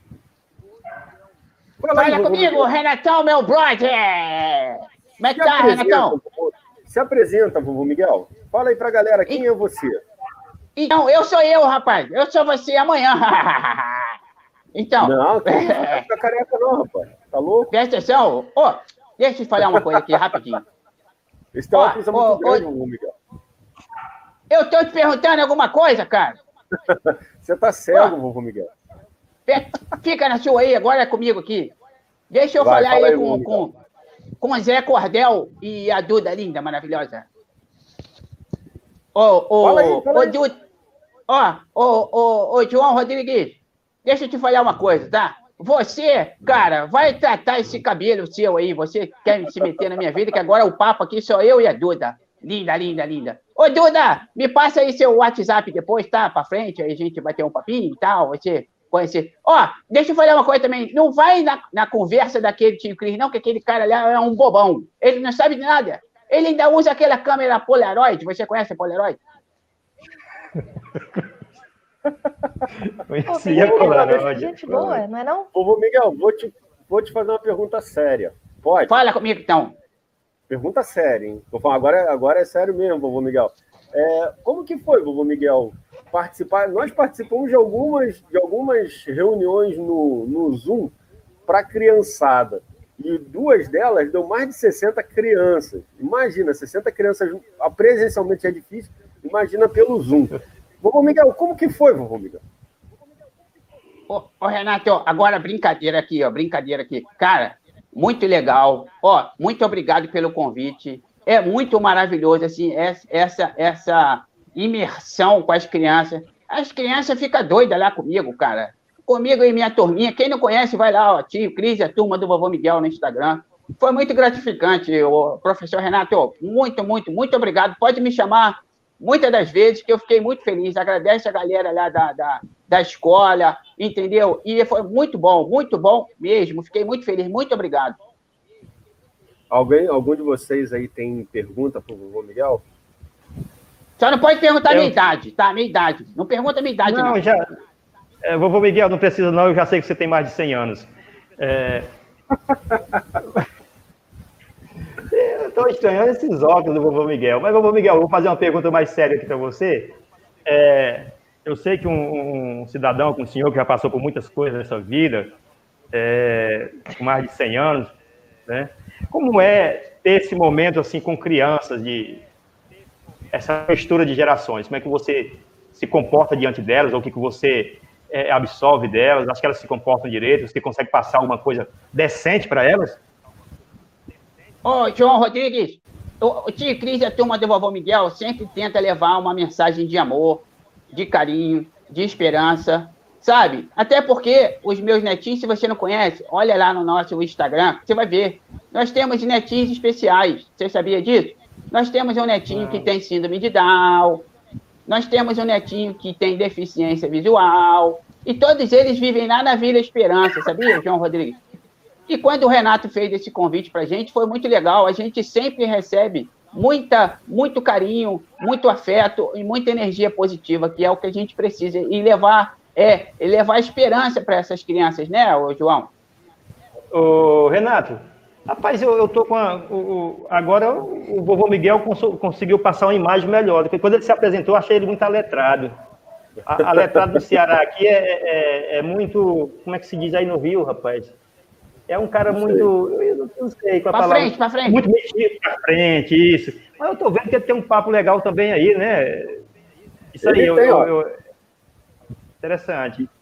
Fala comigo, Miguel. Renatão, meu brother! Como é que tá, Renatão? Se apresenta, vovô Miguel. Fala aí pra galera, quem é você? Então, eu sou eu, rapaz. Eu sou você amanhã. Então... Não, não fica careca não, rapaz. Tá louco? Presta atenção. Ó, deixa eu te falar uma coisa aqui, rapidinho. Esse é uma coisa muito grande, vovô Miguel. Eu tô te perguntando alguma coisa, cara. Você tá cego, vovô Miguel. Fica na sua aí, agora é comigo aqui. Deixa eu falar aí com o Zé Cordel e a Duda linda, maravilhosa. João Rodrigues, deixa eu te falar uma coisa, tá? Você, cara, vai tratar esse cabelo seu aí, você quer se meter na minha vida, que agora o papo aqui sou eu e a Duda. Linda, linda, linda. Ô, Duda, me passa aí seu WhatsApp depois, tá? Pra frente, aí a gente vai ter um papinho e tal, você conhecer. Ó, deixa eu falar uma coisa também. Não vai na conversa daquele tio Cris, não, que aquele cara lá é um bobão. Ele não sabe de nada. Ele ainda usa aquela câmera Polaroid. Você conhece a Polaroid? Conhecia Polaroid. Gente boa, não é não? Ô, Miguel, vou te fazer uma pergunta séria. Pode? Fala comigo, então. Pergunta séria, hein? Agora é sério mesmo, vovô Miguel. Como que foi, vovô Miguel, participar? Nós participamos de algumas reuniões no Zoom para criançada. E 2 delas deu mais de 60 crianças. Imagina, 60 crianças presencialmente é difícil, imagina pelo Zoom. Vovô Miguel, como que foi, vovô Miguel? Ô, Renato, agora brincadeira aqui. Cara, muito legal. Ó, muito obrigado pelo convite. É muito maravilhoso, assim, essa imersão com as crianças. As crianças ficam doidas lá comigo, cara. Comigo e minha turminha. Quem não conhece, vai lá, ó, tio Cris, a turma do vovô Miguel no Instagram. Foi muito gratificante, professor Renato. Muito, muito, muito obrigado. Pode me chamar muitas das vezes, que eu fiquei muito feliz. Agradeço a galera lá da escola, entendeu? E foi muito bom mesmo. Fiquei muito feliz. Muito obrigado. Algum de vocês aí tem pergunta para o vovô Miguel? Só não pode perguntar a minha idade, tá? Minha idade. Não pergunta a minha idade, não. Já... vovô Miguel, não precisa não, eu já sei que você tem mais de 100 anos. Eu estou estranhando esses óculos do vovô Miguel. Mas, vovô Miguel, eu vou fazer uma pergunta mais séria aqui para você. Eu sei que um cidadão como o senhor, que já passou por muitas coisas nessa vida, com mais de 100 anos, né? Como é ter esse momento assim com crianças, essa mistura de gerações? Como é que você se comporta diante delas, ou o que você absorve delas? Acho que elas se comportam direito? Você consegue passar alguma coisa decente para elas? Ô, João Rodrigues, o tio Cris e a turma do vovô Miguel sempre tenta levar uma mensagem de amor, de carinho, de esperança, sabe? Até porque os meus netinhos, se você não conhece, olha lá no nosso Instagram, você vai ver. Nós temos netinhos especiais. Você sabia disso? Nós temos um netinho que tem síndrome de Down, nós temos um netinho que tem deficiência visual, e todos eles vivem lá na Vila Esperança, sabia, João Rodrigues? E quando o Renato fez esse convite para a gente, foi muito legal. A gente sempre recebe muito carinho, muito afeto e muita energia positiva, que é o que a gente precisa. E levar esperança para essas crianças, né, João? Ô, Renato, rapaz, eu tô com agora o vovô Miguel conseguiu passar uma imagem melhor. Porque quando ele se apresentou, eu achei ele muito aletrado. A letrada do Ceará aqui é muito... Como é que se diz aí no Rio, rapaz? É um cara muito... Eu não sei qual a palavra. Pra frente. Muito mexido pra frente, isso. Mas eu tô vendo que ele tem um papo legal também aí, né? Isso aí, interessante.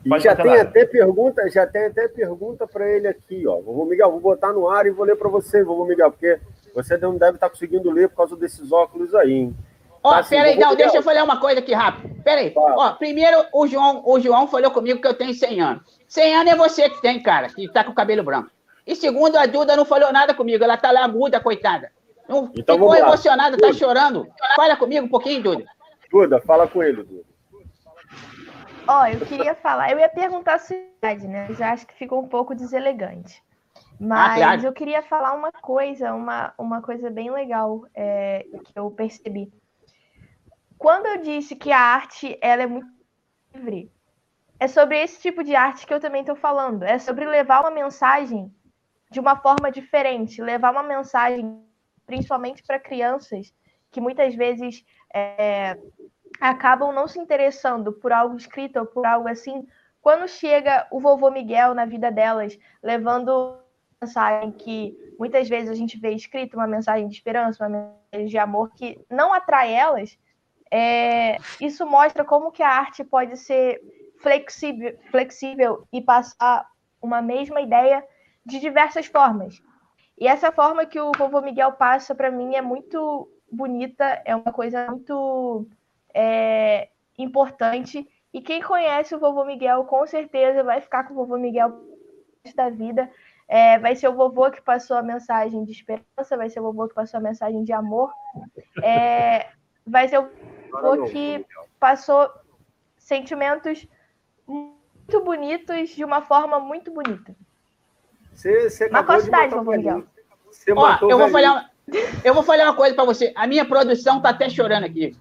E já tem até pergunta para ele aqui, ó. Vovô Miguel, vou botar no ar e vou ler para você, Vovô Miguel, porque você não deve estar conseguindo ler por causa desses óculos aí, hein? Ó, Tá assim, peraí, não, Miguel. deixa eu falar uma coisa aqui rápido. Peraí. Ó, primeiro, o João falou comigo que eu tenho 100 anos. 100 anos é você que tem, cara, que tá com o cabelo branco. E segundo, a Duda não falou nada comigo, ela tá lá muda, coitada. Não, então, ficou emocionada, tá chorando. Fala comigo um pouquinho, Duda. Duda, fala com ele, Duda. Ó, eu queria falar, eu ia perguntar a sua idade, né? Eu já acho que ficou um pouco deselegante. Mas claro. eu queria falar uma coisa bem legal que eu percebi. Quando eu disse que a arte ela é muito livre, é sobre esse tipo de arte que eu também estou falando. É sobre levar uma mensagem de uma forma diferente, levar uma mensagem principalmente para crianças que muitas vezes acabam não se interessando por algo escrito ou por algo assim. Quando chega o vovô Miguel na vida delas, levando uma mensagem que muitas vezes a gente vê escrito, uma mensagem de esperança, uma mensagem de amor que não atrai elas, isso mostra como que a arte pode ser flexível e passar uma mesma ideia de diversas formas. E essa forma que o vovô Miguel passa, para mim, é muito bonita, é uma coisa muito importante. E quem conhece o vovô Miguel, com certeza, vai ficar com o vovô Miguel da vida. Vai ser o vovô que passou a mensagem de esperança, vai ser o vovô que passou a mensagem de amor, vai ser o vovô que passou sentimentos muito bonitos de uma forma muito bonita. Você acabou de matar vovô Miguel. Ó, eu vou falar uma coisa para você. A minha produção tá até chorando aqui.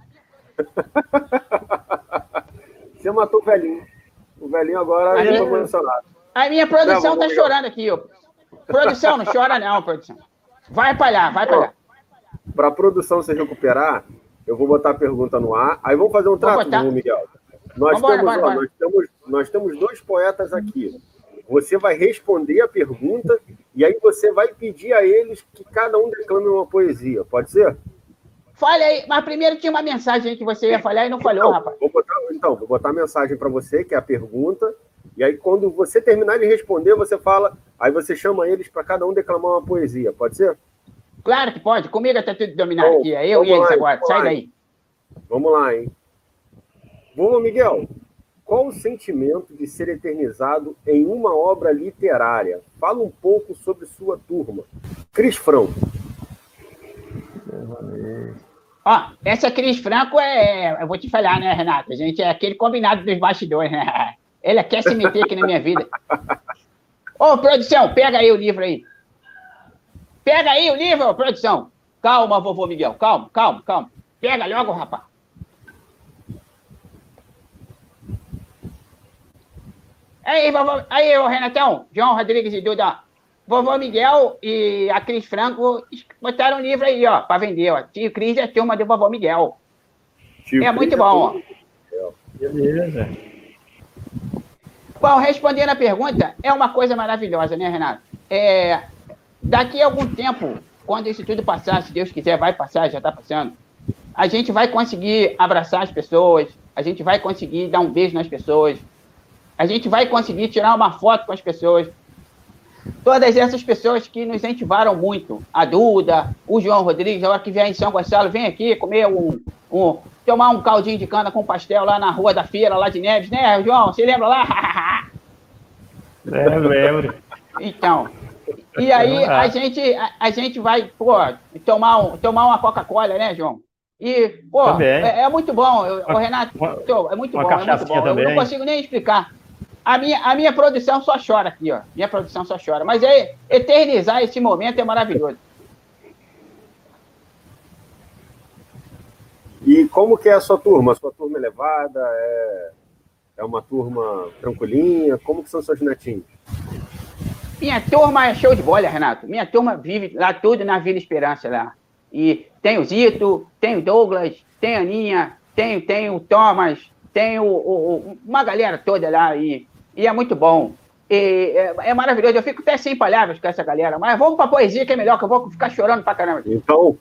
Você matou o velhinho. O velhinho agora está emocionado. A minha produção tá chorando aqui, ó. Produção, não chora não, produção. Vai pra lá. Para a produção se recuperar, eu vou botar a pergunta no ar. Aí vamos fazer um trato, Miguel. Nós temos dois poetas aqui. Você vai responder a pergunta e aí você vai pedir a eles que cada um declame uma poesia. Pode ser? Fale aí, mas primeiro tinha uma mensagem aí que você ia falar e não falou, rapaz. Vou botar a mensagem para você, que é a pergunta, e aí quando você terminar de responder, você fala, aí você chama eles para cada um declamar uma poesia, pode ser? Claro que pode, comigo até tudo dominado aqui, é eu e eles agora, sai daí. Vamos lá, hein? Vovô Miguel, qual o sentimento de ser eternizado em uma obra literária? Fala um pouco sobre sua turma. Cris Franco. Ó, essa Cris Franco eu vou te falar, né, Renato? A gente é aquele combinado dos bastidores, né? Ele quer se meter aqui na minha vida. Ô, produção, pega aí o livro aí. Pega aí o livro, produção. Calma, vovô Miguel, calma. Pega logo, rapaz. Aí, ô Renatão, João Rodrigues e Duda. Vovô Miguel e a Cris Franco botaram um livro aí, ó, para vender, ó. Tio Cris é a turma do vovô Miguel. Muito bom, ó. Beleza. Bom, respondendo a pergunta, é uma coisa maravilhosa, né, Renato? Daqui a algum tempo, quando isso tudo passar, se Deus quiser, vai passar, já está passando, a gente vai conseguir abraçar as pessoas, a gente vai conseguir dar um beijo nas pessoas, a gente vai conseguir tirar uma foto com as pessoas. Todas essas pessoas que nos incentivaram muito, a Duda, o João Rodrigues, a hora que vier em São Gonçalo, vem aqui comer tomar um caldinho de cana com pastel lá na Rua da Feira, lá de Neves, né, João? Você lembra lá? Lembro. Então, e aí a gente vai, tomar uma Coca-Cola, né, João? E, é muito bom, Renato, é muito bom. Eu não consigo nem explicar. A minha produção só chora aqui, ó. Minha produção só chora. Mas eternizar esse momento é maravilhoso. E como que é a sua turma? A sua turma é elevada? É uma turma tranquilinha? Como que são seus netinhos? Minha turma é show de bola, Renato. Minha turma vive lá tudo na Vila Esperança lá. E tem o Zito, tem o Douglas, tem a Aninha, tem o Thomas, tem uma galera toda lá e é muito bom. É maravilhoso. Eu fico até sem palavras com essa galera. Mas vamos pra poesia, que é melhor, que eu vou ficar chorando pra caramba. Então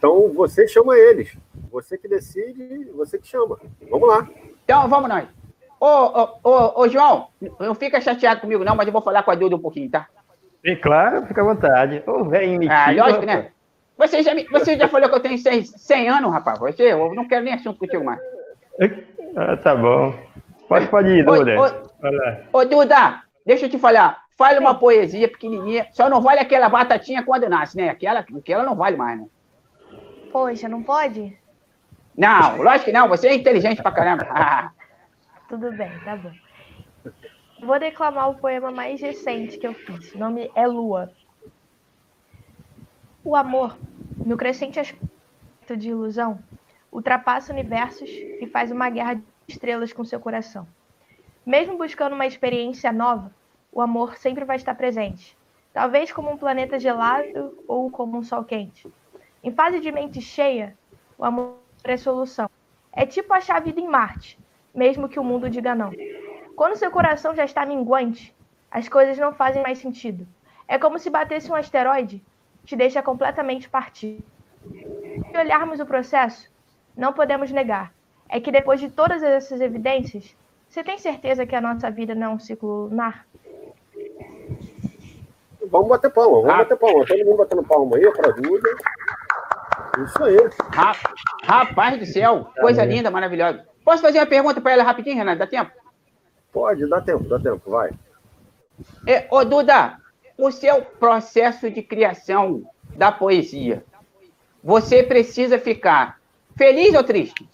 você chama eles. Você que decide, você que chama. Vamos lá. Então, vamos nós. Ô, João, não fica chateado comigo, não, mas eu vou falar com a Duda um pouquinho, tá? E claro, fica à vontade. Ô, velho metido, lógico, né? Você já falou que eu tenho 100 anos, rapaz. Eu não quero nem assunto contigo mais. Tá bom. Pode ir, Duda. Ô, Duda, deixa eu te falar. Fale uma poesia pequenininha. Só não vale aquela batatinha quando nasce, né? Aquela não vale mais, né? Poxa, não pode? Não, lógico que não. Você é inteligente pra caramba. Tudo bem, tá bom. Vou declamar o poema mais recente que eu fiz. O nome é Lua. O amor, no crescente aspecto de ilusão, ultrapassa universos e faz uma guerra de estrelas com seu coração. Mesmo buscando uma experiência nova, o amor sempre vai estar presente. Talvez como um planeta gelado ou como um sol quente. Em fase de mente cheia, o amor é solução. É tipo achar a vida em Marte, mesmo que o mundo diga não. Quando seu coração já está minguante, as coisas não fazem mais sentido. É como se batesse um asteroide, te deixa completamente partido. Se olharmos o processo, não podemos negar. É que depois de todas essas evidências, você tem certeza que a nossa vida não é um ciclo lunar? Vamos bater palma, Todo mundo batendo palma aí, pra Duda. Isso aí. Rapaz do céu, coisa linda, maravilhosa. Posso fazer uma pergunta para ela rapidinho, Renato? Dá tempo? Pode, dá tempo, vai. Ô, Duda, o seu processo de criação da poesia, você precisa ficar feliz ou triste?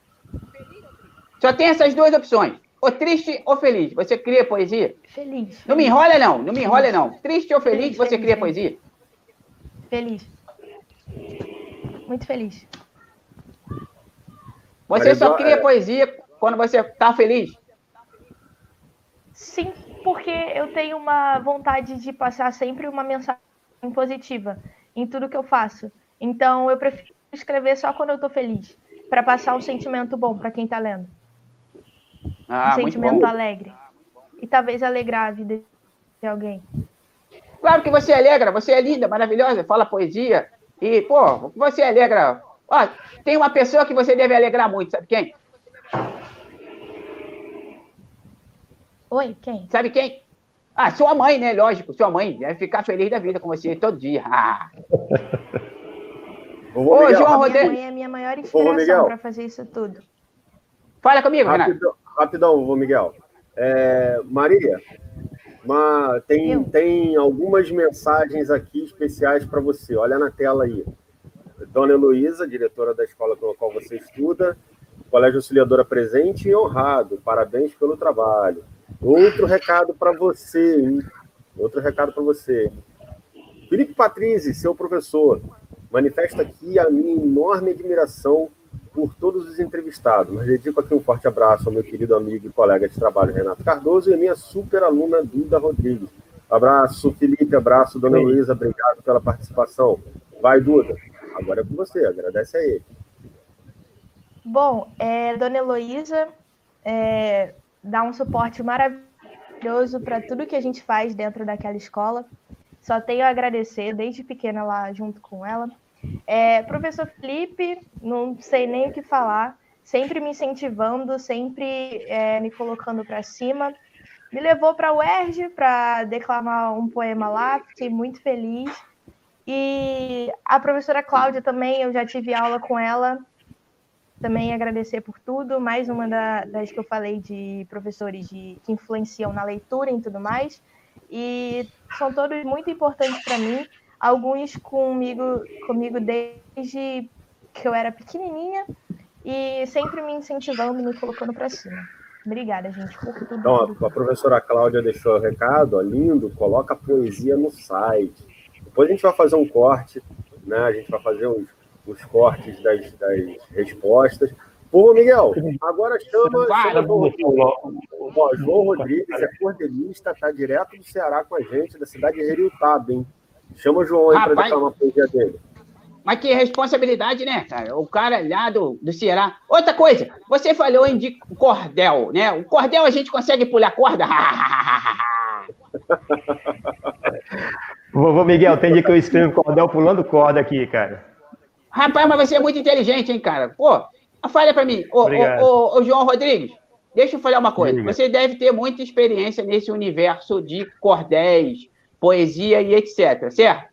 Só tem essas duas opções, ou triste ou feliz. Você cria poesia? Feliz. Não me enrola, não. Triste ou feliz, você cria poesia? Feliz. Muito feliz. Você só cria poesia quando você está feliz? Sim, porque eu tenho uma vontade de passar sempre uma mensagem positiva em tudo que eu faço. Então, eu prefiro escrever só quando eu estou feliz, para passar um sentimento bom para quem está lendo. Um sentimento alegre. E talvez alegrar a vida de alguém. Claro que você alegra, você é linda, maravilhosa, fala poesia. E, pô, você alegra. Ó, tem uma pessoa que você deve alegrar muito, sabe quem? Oi, quem? Sabe quem? Sua mãe, né? Lógico, sua mãe deve ficar feliz da vida com você todo dia. Ô, João Rodrigues. Minha mãe é a minha maior inspiração para fazer isso tudo. Fala comigo, Renato. Rapidão, vô Miguel. Maria, tem algumas mensagens aqui especiais para você. Olha na tela aí. Dona Heloísa, diretora da escola pela qual você estuda, Colégio Auxiliadora presente e honrado. Parabéns pelo trabalho. Outro recado para você, hein? Felipe Patrizzi, seu professor, manifesta aqui a minha enorme admiração por todos os entrevistados. Mas dedico aqui um forte abraço ao meu querido amigo e colega de trabalho, Renato Cardoso, e a minha super aluna, Duda Rodrigues. Abraço, Felipe, abraço, Dona Luísa, obrigado pela participação. Vai, Duda, agora é com você, agradece a ele. Bom, Dona Heloísa dá um suporte maravilhoso para tudo que a gente faz dentro daquela escola. Só tenho a agradecer, desde pequena lá junto com ela. Professor Felipe, não sei nem o que falar, sempre me incentivando, sempre me colocando para cima. Me levou para a UERJ para declamar um poema lá, fiquei muito feliz. E a professora Cláudia também, eu já tive aula com ela, também agradecer por tudo. Mais uma das que eu falei de professores que influenciam na leitura e tudo mais. E são todos muito importantes para mim. Alguns comigo desde que eu era pequenininha e sempre me incentivando, me colocando para cima. Obrigada, gente, por tudo. Então, a professora Cláudia deixou o recado, ó, lindo, coloca a poesia no site. Depois a gente vai fazer um corte, né? A gente vai fazer os cortes das respostas. Pô, Miguel, agora chama João Rodrigues, é cordelista, tá direto do Ceará com a gente, da cidade de Heriutaba, hein? Chama o João aí para declamar a poesia dele. Mas que responsabilidade, né, cara? O cara lá do Ceará. Outra coisa, você falou em cordel, né? O cordel a gente consegue pular corda? Vovô Miguel, tem dia que eu escrevo cordel pulando corda aqui, cara. Rapaz, mas você é muito inteligente, hein, cara? Pô, fala pra mim. Ô, João Rodrigues, deixa eu falar uma coisa. Você deve ter muita experiência nesse universo de cordéis, poesia e etc, certo?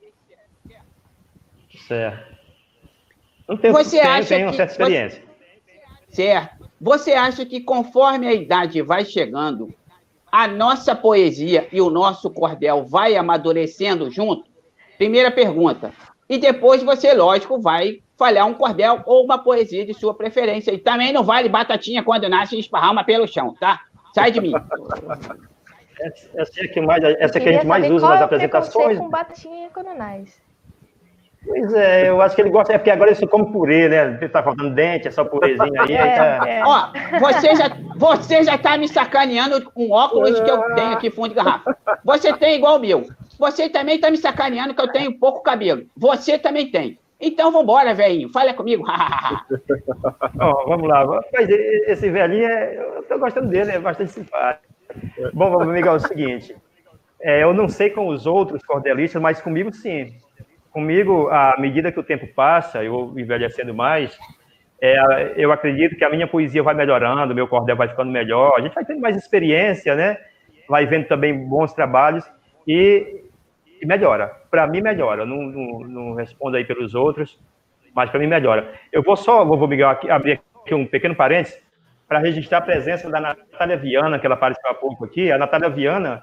Certo. Não tenho, Você acha tenho uma certa experiência. Certo. Você acha que conforme a idade vai chegando, a nossa poesia e o nosso cordel vai amadurecendo junto? Primeira pergunta. E depois você, lógico, vai falhar um cordel ou uma poesia de sua preferência. E também não vale batatinha quando nasce e esparrama pelo chão, tá? Sai de mim. Essa é que a gente mais usa nas apresentações. Com batatinha quando nasce. Pois é, eu acho que ele gosta, porque agora ele só come purê, né? Tá faltando dente, essa purezinha aí. Ó, você já tá me sacaneando com óculos que eu tenho aqui fundo de garrafa. Você tem igual o meu. Você também tá me sacaneando que eu tenho pouco cabelo. Você também tem. Então vambora, velhinho. Fala comigo. Vamos lá. Mas esse velhinho, eu tô gostando dele, é bastante simpático. Bom, vamos, Miguel, é o seguinte. Eu não sei com os outros cordelistas, mas comigo sim. Comigo, à medida que o tempo passa, eu envelhecendo mais, eu acredito que a minha poesia vai melhorando, meu cordel vai ficando melhor, a gente vai tendo mais experiência, né? Vai vendo também bons trabalhos e melhora. Para mim, melhora. Não respondo aí pelos outros, mas para mim melhora. Eu vou Miguel, abrir aqui um pequeno parênteses para registrar a presença da Natália Viana, que ela apareceu há pouco aqui. A Natália Viana,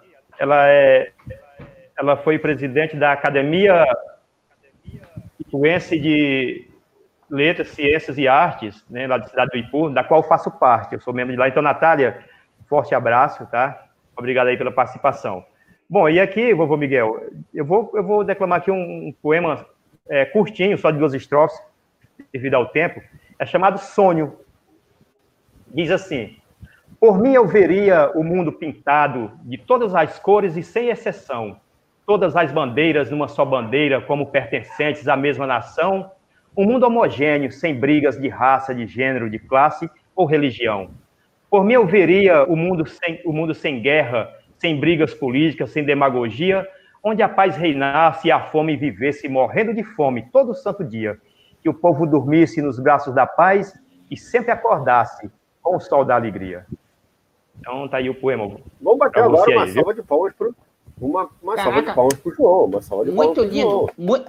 ela foi presidente da Academia Ituense de Letras, Ciências e Artes, né, lá da cidade do Ipu, da qual faço parte. Eu sou membro de lá. Então, Natália, forte abraço, tá? Obrigado aí pela participação. Bom, e aqui, vovô Miguel, eu vou declamar aqui um poema curtinho, só de 2 estrofes, devido ao tempo. É chamado Sonho. Diz assim: por mim eu veria o mundo pintado de todas as cores e sem exceção, todas as bandeiras numa só bandeira, como pertencentes à mesma nação, um mundo homogêneo, sem brigas de raça, de gênero, de classe ou religião. Por mim eu veria o mundo sem guerra, sem brigas políticas, sem demagogia, onde a paz reinasse e a fome vivesse morrendo de fome todo santo dia, que o povo dormisse nos braços da paz e sempre acordasse com o sol da alegria. Então tá aí o poema. Vamos bater agora uma salva de palmas para uma salva de palmas para o João. Uma salva de palmas muito lindo.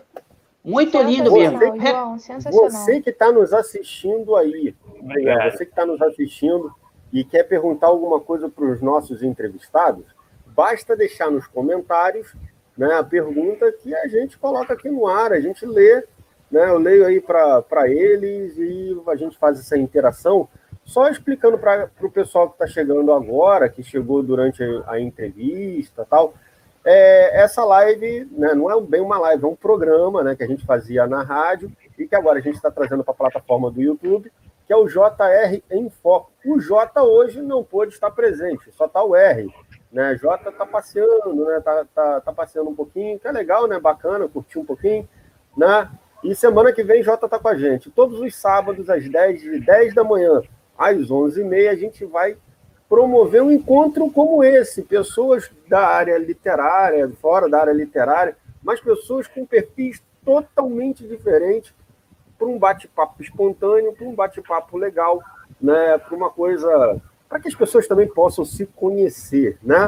Muito lindo mesmo. João, sensacional. Você que está nos assistindo aí, obrigado. Você que está nos assistindo e quer perguntar alguma coisa para os nossos entrevistados, basta deixar nos comentários, né, a pergunta que a gente coloca aqui no ar, a gente lê, né, eu leio aí para eles e a gente faz essa interação. Só explicando para o pessoal que está chegando agora, que chegou durante a entrevista e tal, essa live, né, não é bem uma live, é um programa, né, que a gente fazia na rádio e que agora a gente está trazendo para a plataforma do YouTube, que é o JR em Foco. O J hoje não pôde estar presente, só está o R. Né? J está passeando, né? Tá passeando um pouquinho, que é legal, né? Bacana, curtir um pouquinho, né? E semana que vem J está com a gente. Todos os sábados, às 10 da manhã, às 11h30, a gente vai promover um encontro como esse. Pessoas da área literária, fora da área literária, mas pessoas com perfis totalmente diferentes, para um bate-papo espontâneo, para um bate-papo legal, né? Para uma coisa... para que as pessoas também possam se conhecer, né?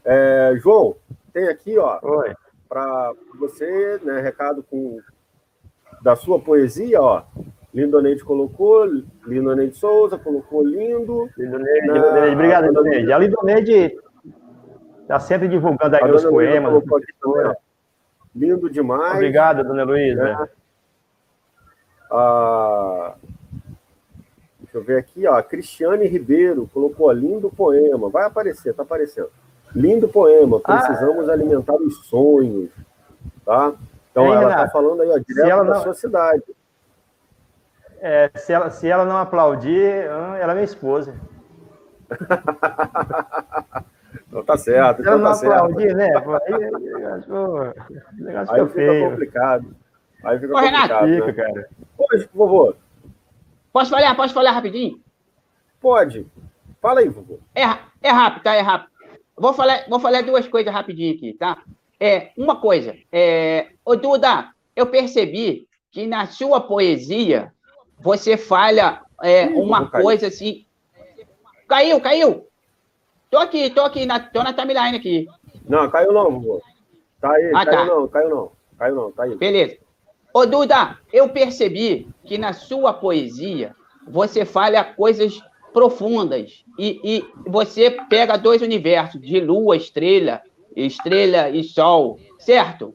João, tem aqui, ó, para você, né, recado da sua poesia, ó. Lindoneide colocou, Lindoneide Souza colocou lindo. Lindoneide, obrigado, Lindoneide. A Lindoneide está sempre divulgando aí os poemas. Aqui também, lindo demais. Obrigado, dona Heloísa. Né? Deixa eu ver aqui, ó. Cristiane Ribeiro colocou lindo poema. Vai aparecer, tá aparecendo. Lindo poema. Precisamos alimentar os sonhos. Tá? Então ela está falando aí, ó, direto da sua cidade. Se ela não aplaudir, ela é minha esposa. Então tá certo. Se ela não aplaudir, né? Aí fica complicado. Aí fica complicado. Renato. Fica, cara. Pode, por favor. Posso falar rapidinho? Pode. Fala aí, vovô. É rápido, tá? É rápido. Vou falar 2 coisas rapidinho aqui, tá? Uma coisa. Ô, Duda, eu percebi que na sua poesia você fala uma coisa assim... Caiu. Tô na timeline aqui. Não, caiu não, vovô. Tá aí, caiu não, tá aí. Beleza. Ô, Duda, eu percebi que na sua poesia você fala coisas profundas e você pega dois universos, de lua, estrela e sol, certo?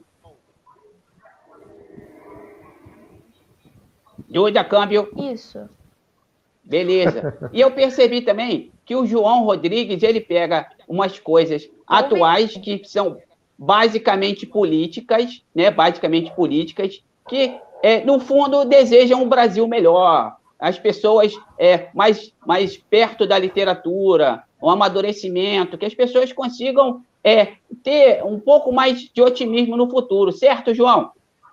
Duda, câmbio. Isso. Beleza. E eu percebi também que o João Rodrigues, ele pega umas coisas atuais que são basicamente políticas, né? Basicamente políticas, que, no fundo, desejam um Brasil melhor. As pessoas mais perto da literatura, um amadurecimento, que as pessoas consigam ter um pouco mais de otimismo no futuro. Certo, João?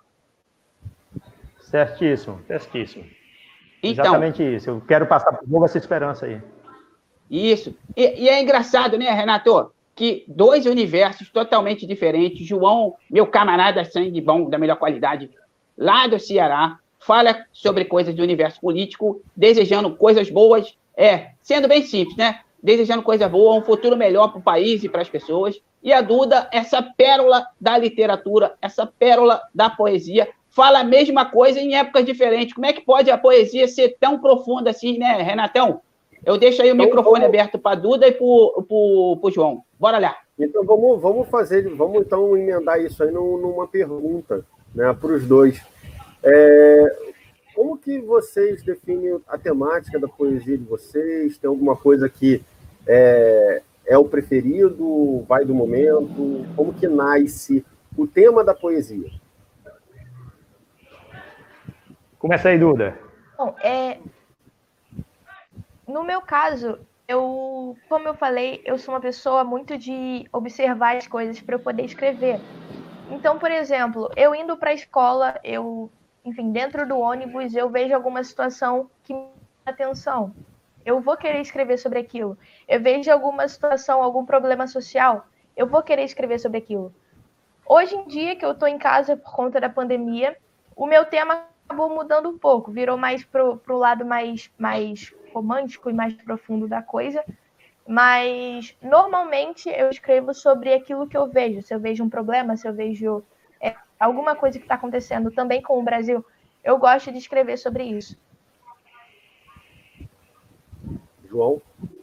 Certíssimo. Então, Exatamente isso. Eu quero passar por novo essa esperança aí. Isso. E é engraçado, né, Renato? Que dois universos totalmente diferentes. João, meu camarada sangue bom, da melhor qualidade, lá do Ceará, fala sobre coisas do universo político, desejando coisas boas, sendo bem simples, né? Desejando coisa boa, um futuro melhor para o país e para as pessoas. E a Duda, essa pérola da literatura, essa pérola da poesia, fala a mesma coisa em épocas diferentes. Como é que pode a poesia ser tão profunda assim, né, Renatão? Eu deixo aí o microfone aberto para a Duda e para o João. Bora lá. Então, vamos então emendar isso aí numa pergunta, né, para os dois. Como que vocês definem a temática da poesia de vocês? Tem alguma coisa que é o preferido, vai do momento? Como que nasce o tema da poesia? Começa aí, Duda. Bom, no meu caso, como eu falei, eu sou uma pessoa muito de observar as coisas para eu poder escrever. Então, por exemplo, eu indo para a escola, enfim, dentro do ônibus, eu vejo alguma situação que me chama atenção. Eu vou querer escrever sobre aquilo. Eu vejo alguma situação, algum problema social, eu vou querer escrever sobre aquilo. Hoje em dia, que eu estou em casa por conta da pandemia, o meu tema acabou mudando um pouco, virou mais pro lado mais romântico e mais profundo da coisa, mas normalmente eu escrevo sobre aquilo que eu vejo. Se eu vejo um problema, se eu vejo alguma coisa que está acontecendo também com o Brasil, eu gosto de escrever sobre isso. João?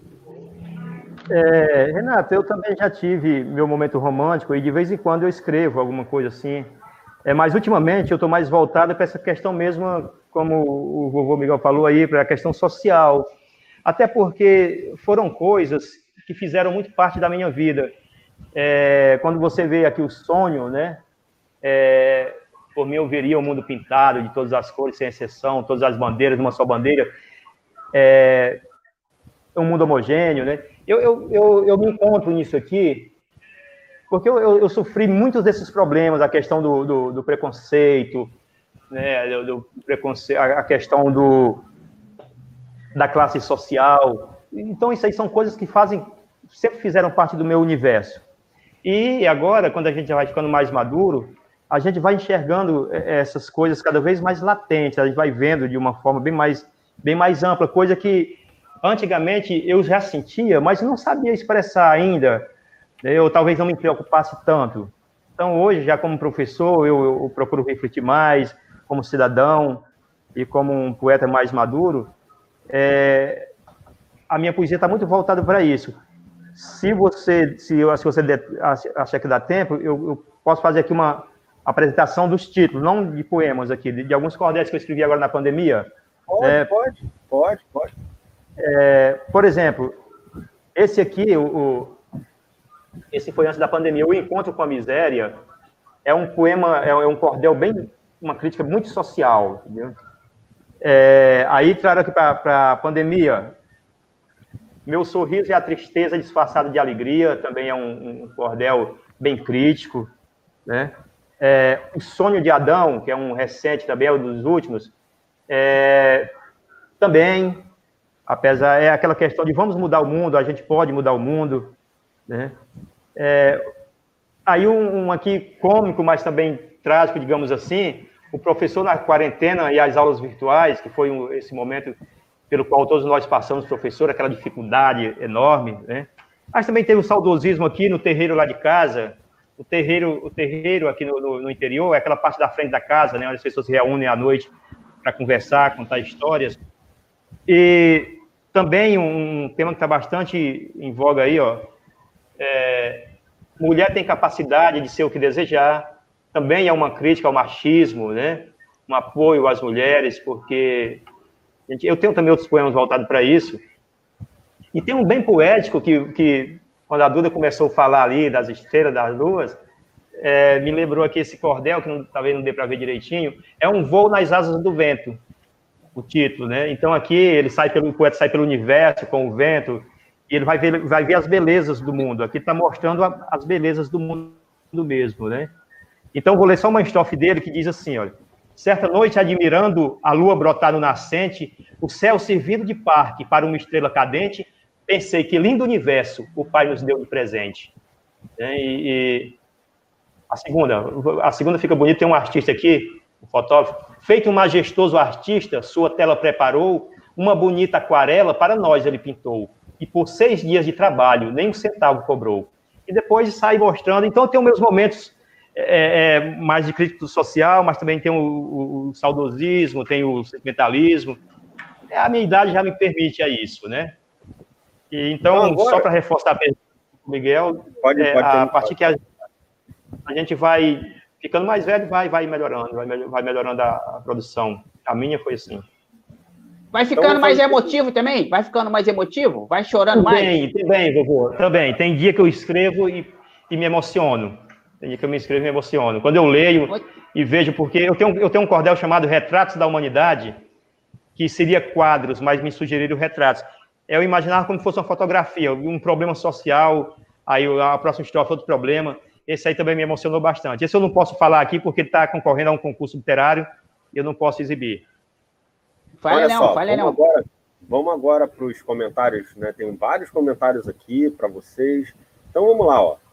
Renato, eu também já tive meu momento romântico e de vez em quando eu escrevo alguma coisa assim. Mas ultimamente eu estou mais voltado para essa questão mesmo, como o vovô Miguel falou aí, para a questão social. Até porque foram coisas que fizeram muito parte da minha vida. Quando você vê aqui o sonho, né? Por mim eu veria o mundo pintado de todas as cores, sem exceção, todas as bandeiras, uma só bandeira. Um mundo homogêneo, né? Eu me encontro nisso aqui porque eu sofri muitos desses problemas, a questão do preconceito, né? A questão da classe social. Então, isso aí são coisas que sempre fizeram parte do meu universo. E agora, quando a gente vai ficando mais maduro, a gente vai enxergando essas coisas cada vez mais latentes, a gente vai vendo de uma forma bem mais ampla, coisa que antigamente eu já sentia, mas não sabia expressar ainda. Eu talvez não me preocupasse tanto. Então, hoje, já como professor, eu procuro refletir mais, como cidadão e como um poeta mais maduro. A minha poesia está muito voltada para isso. Se você achar que dá tempo, eu posso fazer aqui uma apresentação dos títulos, não de poemas aqui, de alguns cordéis que eu escrevi agora na pandemia. Pode. Por exemplo, esse aqui, esse foi antes da pandemia, O Encontro com a Miséria, é um poema, é um cordel uma crítica muito social, entendeu? Aí, claro, aqui para a pandemia, Meu Sorriso é a Tristeza Disfarçada de Alegria, também é um cordel bem crítico, né? O Sonho de Adão, que é um recente também, é um dos últimos, também, apesar, é aquela questão de vamos mudar o mundo, a gente pode mudar o mundo, né? Aí um aqui cômico, mas também trágico, digamos assim, o professor na quarentena e as aulas virtuais, que foi esse momento pelo qual todos nós passamos, professor, aquela dificuldade enorme, né? Mas também teve o saudosismo aqui no terreiro lá de casa, o terreiro aqui no interior, é aquela parte da frente da casa, né, onde as pessoas se reúnem à noite para conversar, contar histórias. E também um tema que está bastante em voga aí, ó, mulher tem capacidade de ser o que desejar, também é uma crítica ao machismo, né, um apoio às mulheres, porque eu tenho também outros poemas voltados para isso. E tem um bem poético que quando a Duda começou a falar ali das estrelas, das luas, me lembrou aqui esse cordel, que talvez não dê para ver direitinho, é Um Voo nas Asas do Vento, o título, né? Então aqui o poeta sai pelo universo com o vento, e ele vai ver as belezas do mundo. Aqui está mostrando as belezas do mundo mesmo, né? Então vou ler só uma estrofe dele que diz assim, olha: certa noite, admirando a lua brotar no nascente, o céu servindo de parque para uma estrela cadente, pensei que lindo universo o Pai nos deu de presente. E a segunda fica bonita, tem um artista aqui, um fotógrafo, feito um majestoso artista, sua tela preparou, uma bonita aquarela para nós ele pintou, e por 6 dias de trabalho, nem um centavo cobrou. E depois sai mostrando, então tem os meus momentos mais de crítica social, mas também tem o saudosismo, tem o sentimentalismo. A minha idade já me permite isso, né? E, então, agora, só para reforçar a pergunta do Miguel, a partir que a gente vai ficando mais velho, vai melhorando a produção. A minha foi assim. Vai ficando então, mais emotivo também? Vai ficando mais emotivo? Vai chorando mais? Também, vovô. Também. Tem dia que eu escrevo e me emociono. Tem dia que eu me escrevo e me emociono. Quando eu leio e vejo, porque eu tenho um cordel chamado Retratos da Humanidade, que seria quadros, mas me sugeriram retratos. Eu imaginava como se fosse uma fotografia, um problema social, aí a próxima estrofe, outro problema. Esse aí também me emocionou bastante. Esse eu não posso falar aqui, porque ele está concorrendo a um concurso literário e eu não posso exibir. Olha só, vamos agora para os comentários, né? Tem vários comentários aqui para vocês. Então vamos lá, ó.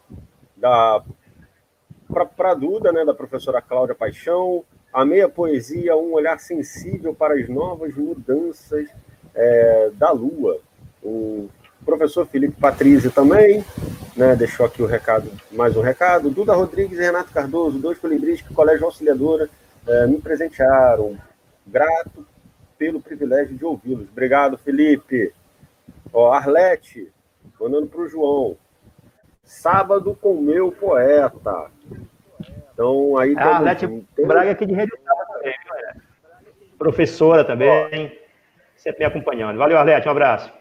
Para a Duda, né, da professora Cláudia Paixão, amei a poesia, um olhar sensível para as novas mudanças da Lua. O professor Felipe Patrizzi também, né, deixou aqui mais um recado. Duda Rodrigues e Renato Cardoso, 2 colibris que o Colégio Auxiliadora me presentearam. Grato pelo privilégio de ouvi-los. Obrigado, Felipe. Ó, Arlete, mandando para o João. Sábado com meu poeta. Então, aí... Arlete Braga aqui de Rede também, professora também, sempre me acompanhando. Valeu, Arlete, um abraço.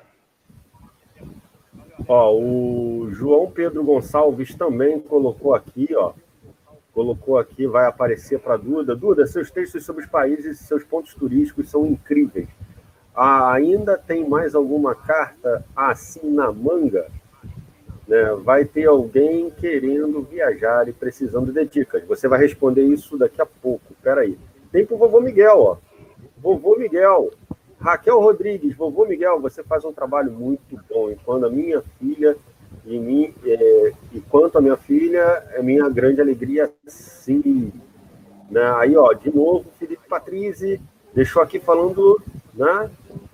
Ó, o João Pedro Gonçalves também colocou aqui, vai aparecer para a Duda. Duda, seus textos sobre os países e seus pontos turísticos são incríveis. Ainda tem mais alguma carta assim na manga? Né? Vai ter alguém querendo viajar e precisando de dicas. Você vai responder isso daqui a pouco. Espera aí. Tem para o vovô Miguel, ó. Vovô Miguel. Raquel Rodrigues, vovô Miguel, você faz um trabalho muito bom. Enquanto a minha filha quanto a minha filha, é minha grande alegria, sim. Né? Aí, ó, de novo, Felipe Patrizzi deixou aqui falando, né?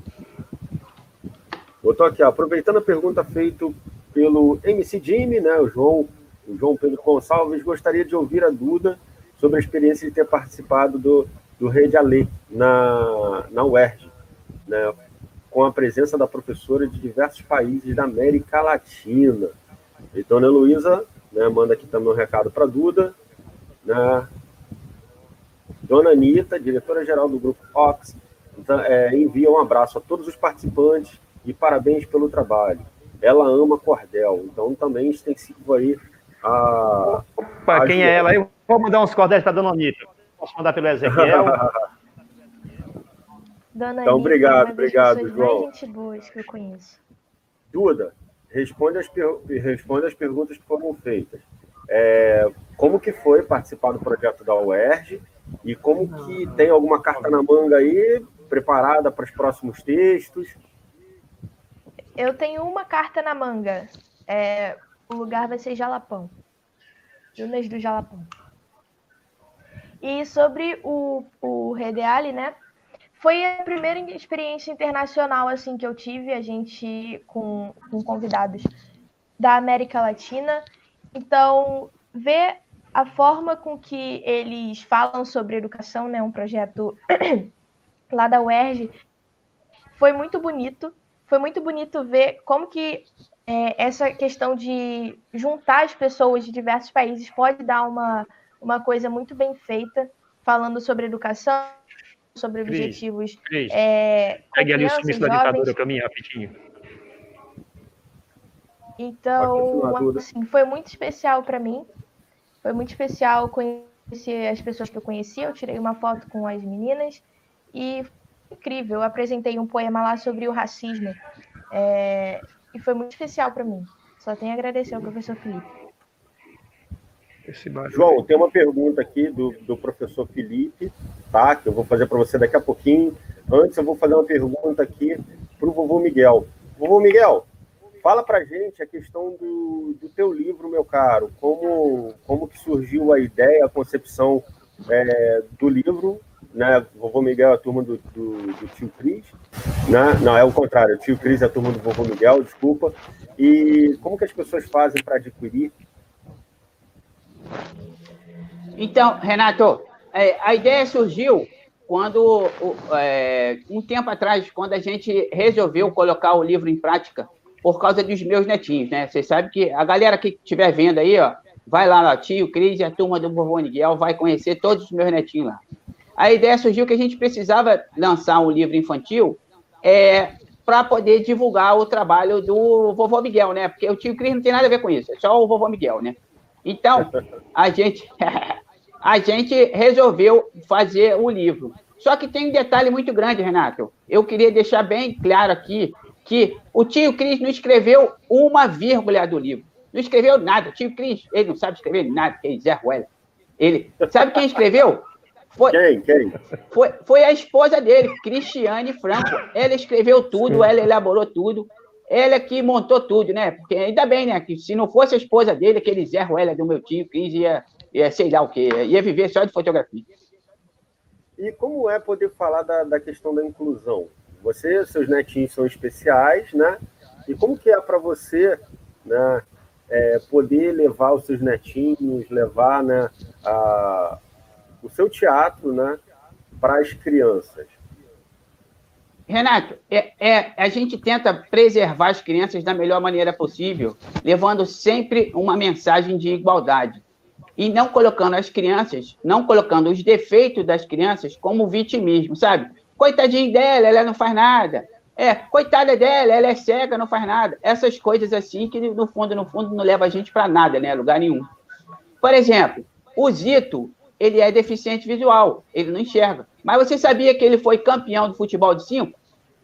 Botou aqui, ó, aproveitando a pergunta feita pelo MC Jimmy, né? O João Pedro Gonçalves, gostaria de ouvir a Duda sobre a experiência de ter participado do Rede Alê na UERJ, né? Com a presença da professora de diversos países da América Latina. E Dona Heloísa, né, manda aqui também um recado para a Duda. Né? Dona Anitta, diretora-geral do Grupo Ox, então, envia um abraço a todos os participantes e parabéns pelo trabalho. Ela ama cordel, então também extensivo aí a... Opa, quem é ela? Eu vou mandar uns cordéis para a Dona Anitta. Posso mandar pelo Ezequiel? Dona então, Anitta, obrigado, João. Mais gente boa que eu conheço. Duda, responde as perguntas que foram feitas. Como que foi participar do projeto da UERJ e como que tem alguma carta na manga aí preparada para os próximos textos? Eu tenho uma carta na manga. O lugar vai ser Jalapão. Dunas do Jalapão. E sobre o Redeale, né? Foi a primeira experiência internacional assim que eu tive, a gente com convidados da América Latina. Então, ver a forma com que eles falam sobre educação, né, um projeto lá da UERJ, foi muito bonito. Foi muito bonito ver como que essa questão de juntar as pessoas de diversos países pode dar uma coisa muito bem feita, falando sobre educação, sobre objetivos com pegue ali o sumiço da ditadura jovens. para mim, rapidinho. Então, assim, foi muito especial para mim. Foi muito especial conhecer as pessoas que eu conhecia. Eu tirei uma foto com as meninas e foi incrível. Eu apresentei um poema lá sobre o racismo. E foi muito especial para mim. Só tenho a agradecer ao professor Felipe. João, tem uma pergunta aqui do professor Felipe, tá? Que eu vou fazer para você daqui a pouquinho. Antes, eu vou fazer uma pergunta aqui para o vovô Miguel. Vovô Miguel, fala para a gente a questão do teu livro, meu caro. Como que surgiu a ideia, a concepção do livro, né? Vovô Miguel é a turma do tio Cris, né? Não, é o contrário. O tio Cris é a turma do vovô Miguel, desculpa. E como que as pessoas fazem para adquirir? Então, Renato, a ideia surgiu quando, um tempo atrás, quando a gente resolveu colocar o livro em prática por causa dos meus netinhos, né? Vocês sabem que a galera que estiver vendo aí, ó, vai lá, tio Cris e a turma do vovô Miguel, vai conhecer todos os meus netinhos lá. A ideia surgiu que a gente precisava lançar um livro infantil para poder divulgar o trabalho do vovô Miguel, né? Porque o tio Cris não tem nada a ver com isso, é só o vovô Miguel, né? Então, a gente resolveu fazer o livro. Só que tem um detalhe muito grande, Renato. Eu queria deixar bem claro aqui que o tio Cris não escreveu uma vírgula do livro. Não escreveu nada. O tio Cris, ele não sabe escrever nada, que é Zé Ruela. Ele, sabe quem escreveu? Quem? Foi a esposa dele, Cristiane Franco. Ela escreveu tudo, ela elaborou tudo. Ela que montou tudo, né? Porque ainda bem, né? Que se não fosse a esposa dele, aquele Zé Ruela do meu tio Cris, ia sei lá o quê, ia viver só de fotografia. E como é poder falar da questão da inclusão? Seus netinhos são especiais, né? E como que é para você, né, poder levar os seus netinhos, levar, né, o seu teatro, né, para as crianças? Renato, a gente tenta preservar as crianças da melhor maneira possível, levando sempre uma mensagem de igualdade. E não colocando as crianças, não colocando os defeitos das crianças como vitimismo, sabe? Coitadinho dela, ela não faz nada. Coitada dela, ela é cega, não faz nada. Essas coisas assim que, no fundo, não leva a gente para nada, né? Lugar nenhum. Por exemplo, o Zito, ele é deficiente visual, ele não enxerga. Mas você sabia que ele foi campeão do futebol de 5?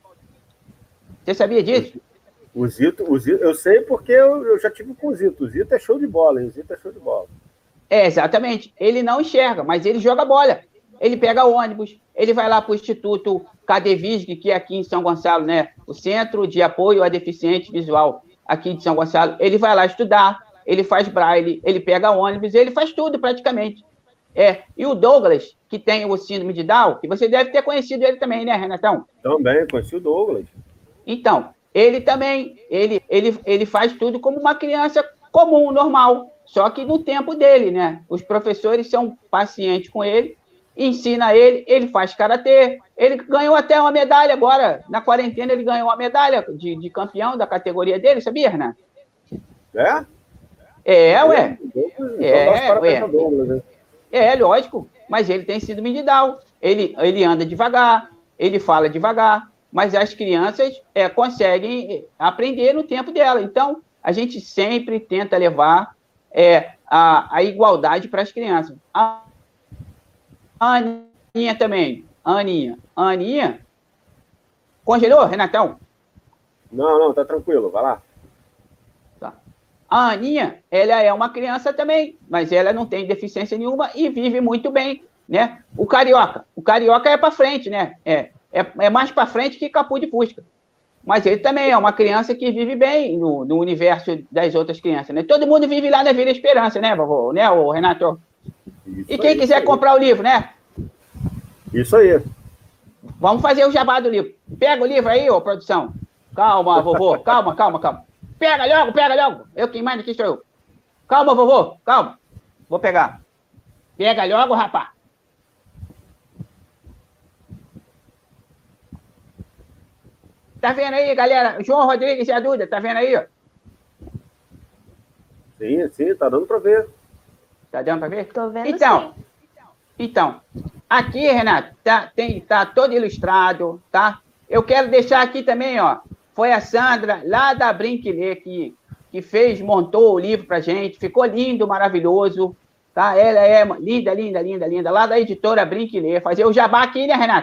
Você sabia disso? O Zito, eu sei porque eu já tive com o Zito. O Zito é show de bola, hein? O Zito é show de bola. Exatamente. Ele não enxerga, mas ele joga bola. Ele pega ônibus, ele vai lá para o Instituto Cadevisg, que é aqui em São Gonçalo, né? O Centro de Apoio a Deficiente Visual aqui de São Gonçalo. Ele vai lá estudar, ele faz braille, ele pega ônibus, ele faz tudo praticamente. E o Douglas, que tem o síndrome de Down, que você deve ter conhecido ele também, né, Renatão? Também, conheci o Douglas. Então, ele também, ele faz tudo como uma criança comum, normal, só que no tempo dele, né? Os professores são pacientes com ele, ensina ele faz karatê, ele ganhou até uma medalha agora, na quarentena ele ganhou uma medalha de campeão da categoria dele, sabia, Renato? Ué. Lógico, mas ele tem síndrome de Down, ele anda devagar, ele fala devagar, mas as crianças conseguem aprender no tempo dela. Então, a gente sempre tenta levar a igualdade para as crianças. A Aninha também. A Aninha congelou, Renatão? Não, tá tranquilo, vai lá. Tá. A Aninha, ela é uma criança também, mas ela não tem deficiência nenhuma e vive muito bem, né? O Carioca é para frente, né? É mais para frente que Capu de Fusca. Mas ele também é uma criança que vive bem no universo das outras crianças, né? Todo mundo vive lá na Vila Esperança, né, vovô? Né, o Renato? Isso e quem aí, quiser comprar o livro, né? Isso aí. Vamos fazer o jabá do livro. Pega o livro aí, ô produção. Calma, vovô. Calma. Pega logo. Eu quem manda aqui sou eu. Calma, vovô. Calma. Vou pegar. Pega logo, rapaz. Tá vendo aí, galera? João Rodrigues e a Duda, tá vendo aí? Sim, tá dando para ver. Tá dando para ver? Tô vendo Então, aqui, Renato, tá todo ilustrado, tá? Eu quero deixar aqui também, ó, foi a Sandra, lá da Brinquilê, que montou o livro pra gente, ficou lindo, maravilhoso, tá? Ela é linda, lá da editora Brinquilê, fazer o jabá aqui, né, Renato?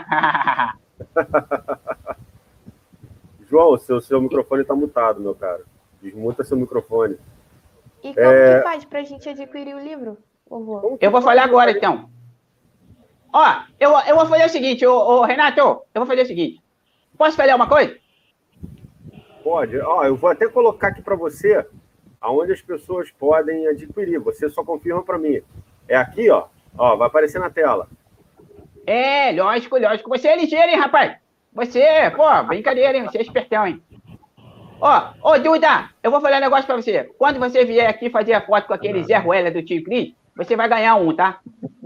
João, seu microfone tá mutado, meu cara. Desmuta seu microfone. E como que faz pra gente adquirir o livro, vovô? Eu vou falar agora, então. Ó, eu vou fazer o seguinte, Renato, eu vou fazer o seguinte. Posso falar uma coisa? Pode. Ó, eu vou até colocar aqui para você aonde as pessoas podem adquirir. Você só confirma para mim. É aqui, ó. Ó, vai aparecer na tela. É, lógico. Você é ligeiro, hein, rapaz? Você, pô, brincadeira, hein? Você é espertão, hein? Ó, Duda, eu vou falar um negócio pra você. Quando você vier aqui fazer a foto com aquele Zé Ruela do tio Cris, você vai ganhar um, tá?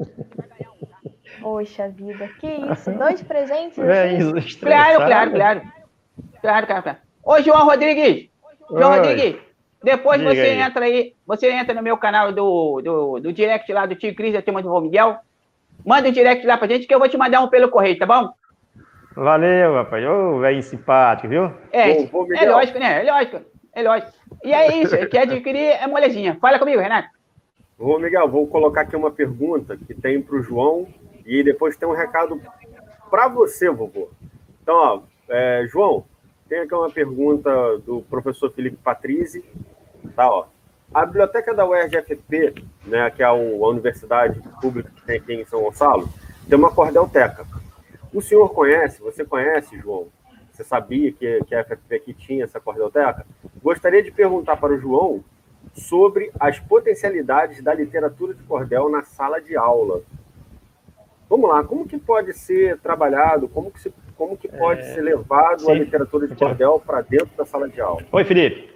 Poxa vida, que isso? 2 presentes? Claro. Ô, João Rodrigues, depois Diga você aí. entra aí, você entra no meu canal do direct lá do tio Cris, da turma do Vô Miguel. Manda um direct lá pra gente que eu vou te mandar um pelo correio, tá bom? Valeu, rapaz. Ô, velho simpático, viu? É Miguel. lógico, né? É lógico. E é isso, quer adquirir é molezinha. Fala comigo, Renato. Ô, Miguel, vou colocar aqui uma pergunta que tem para o João e depois tem um recado para você, vovô. Então, ó, João, tem aqui uma pergunta do professor Felipe Patrizzi, tá, ó. A biblioteca da UERJ-FP, né, que é a universidade pública que tem aqui em São Gonçalo, tem uma cordelteca. Você conhece, João? Você sabia que a FFP aqui tinha essa cordelteca? Gostaria de perguntar para o João sobre as potencialidades da literatura de cordel na sala de aula. Vamos lá, como que pode ser trabalhado, como que pode ser levado a literatura de cordel para dentro da sala de aula? Oi, Felipe.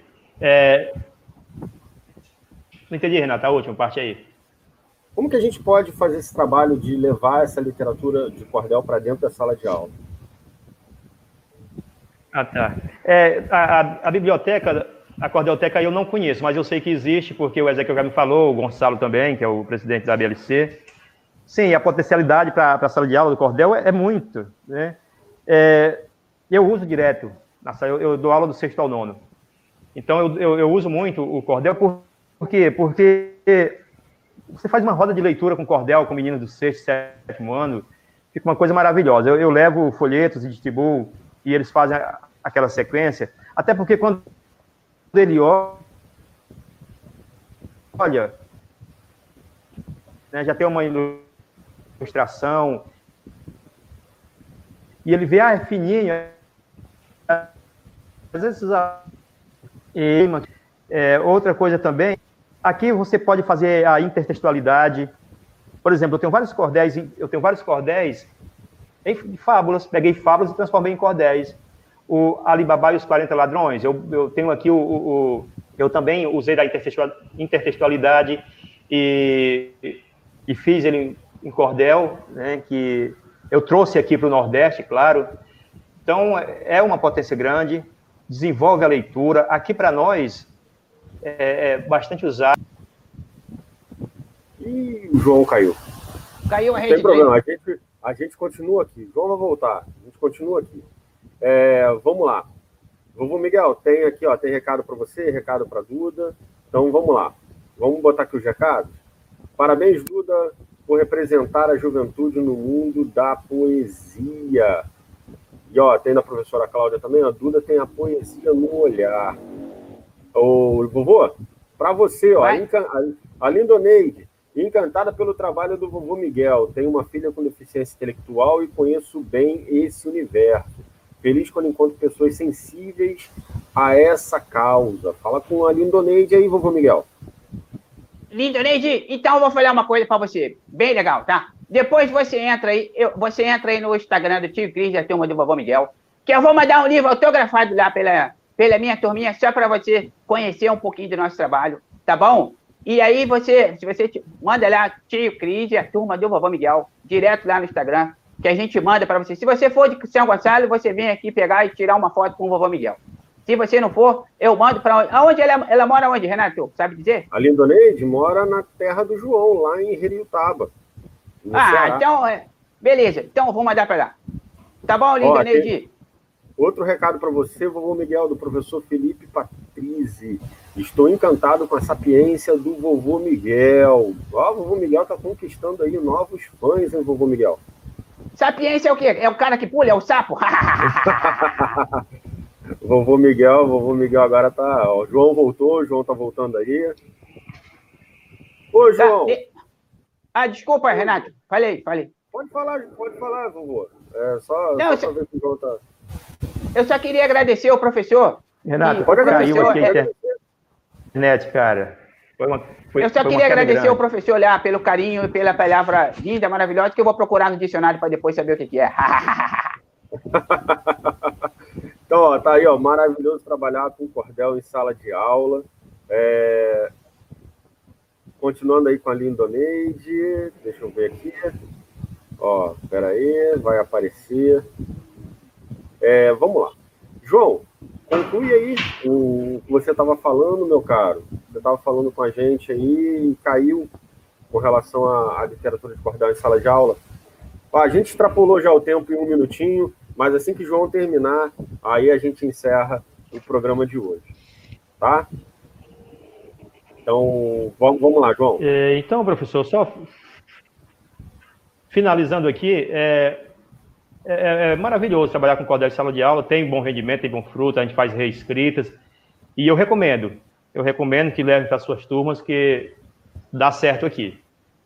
Não entendi, Renato, a última parte aí. Como que a gente pode fazer esse trabalho de levar essa literatura de cordel para dentro da sala de aula? Ah, tá. A biblioteca, a cordelteca eu não conheço, mas eu sei que existe, porque o Ezequiel já me falou, o Gonçalo também, que é o presidente da BLC. Sim, a potencialidade para a sala de aula do cordel é muito, né? Eu uso direto, eu dou aula do 6º ao 9º. Então, eu uso muito o cordel, por quê? Porque você faz uma roda de leitura com cordel, com meninos do 6º, 7º ano, fica uma coisa maravilhosa. Eu levo folhetos e distribuo, e eles fazem aquela sequência, até porque quando ele olha, né, já tem uma ilustração, e ele vê, é fininho, às vezes outra coisa também, aqui você pode fazer a intertextualidade. Por exemplo, eu tenho vários cordéis em fábulas, peguei fábulas e transformei em cordéis. O Alibaba e os 40 Ladrões, eu tenho aqui eu também usei da intertextualidade e fiz ele em cordel, né, que eu trouxe aqui para o Nordeste, claro. Então, é uma potência grande, desenvolve a leitura. Aqui, para nós, é bastante usado. E o João caiu. Caiu a rede. Não tem problema, a gente continua aqui. João vai voltar, a gente continua aqui. Vamos lá. Vovô Miguel, tem aqui, ó, tem recado para você, recado para Duda. Então, vamos lá. Vamos botar aqui os recados. Parabéns, Duda, por representar a juventude no mundo da poesia. E, ó, tem da professora Cláudia também, a Duda tem a poesia no olhar. Ô, vovô, para você, ó, a Lindoneide, encantada pelo trabalho do vovô Miguel. Tenho uma filha com deficiência intelectual e conheço bem esse universo. Feliz quando encontro pessoas sensíveis a essa causa. Fala com a Lindoneide aí, vovô Miguel. Lindoneide, então eu vou falar uma coisa para você, bem legal, tá? Depois você entra aí no Instagram do Tio Cris, da turma do Vovô Miguel, que eu vou mandar um livro autografado lá pela minha turminha, só para você conhecer um pouquinho do nosso trabalho, tá bom? E aí se você manda lá, Tio Cris e a turma do Vovô Miguel, direto lá no Instagram, que a gente manda para você. Se você for de São Gonçalo, você vem aqui pegar e tirar uma foto com o Vovô Miguel. Se você não for, eu mando para onde. Aonde ela mora onde, Renato? Sabe dizer? A Lindoneide mora na terra do João, lá em Heriutaba. Então, beleza. Então, eu vou mandar para lá. Tá bom, Lindoneide? Outro recado para você, Vovô Miguel, do professor Felipe Patrizzi. Estou encantado com a sapiência do Vovô Miguel. Ó, o Vovô Miguel está conquistando aí novos fãs, hein, Vovô Miguel? Sapiência é o quê? É o cara que pula? É o sapo? Vovô Miguel agora tá... Ó, o João voltou, o João tá voltando aí. Ô, João! Desculpa, Renato. Falei. Pode falar, vovô. Só pra ver se o João tá... Eu só queria agradecer ao professor. Renato, pode agradecer a internet, cara. Eu só queria agradecer ao professor lá pelo carinho e pela palavra linda, maravilhosa, que eu vou procurar no dicionário para depois saber o que é. Então, ó, tá aí, ó, maravilhoso trabalhar com cordel em sala de aula. Continuando aí com a Lindoneide, deixa eu ver aqui. Ó, espera aí, vai aparecer. Vamos lá. João, conclui aí o que você estava falando, meu caro. Você estava falando com a gente aí e caiu com relação à literatura de cordel em sala de aula. A gente extrapolou já o tempo em 1 minutinho, mas assim que o João terminar, aí a gente encerra o programa de hoje. Tá? Então, vamos lá, João. Então, professor, só finalizando aqui, é maravilhoso trabalhar com cordel de sala de aula, tem bom rendimento, tem bom fruto, a gente faz reescritas, e eu recomendo que levem para suas turmas, que dá certo aqui.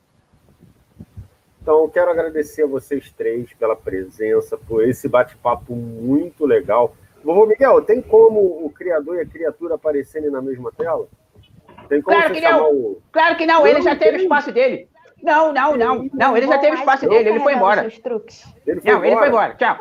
Então, eu quero agradecer a vocês três pela presença, por esse bate-papo muito legal. Vovô Miguel, tem como o criador e a criatura aparecerem na mesma tela? Tem como claro que não. Claro que não, ele já teve o espaço dele. Não, ele já teve o espaço dele, ele foi embora. Ele foi embora, tchau.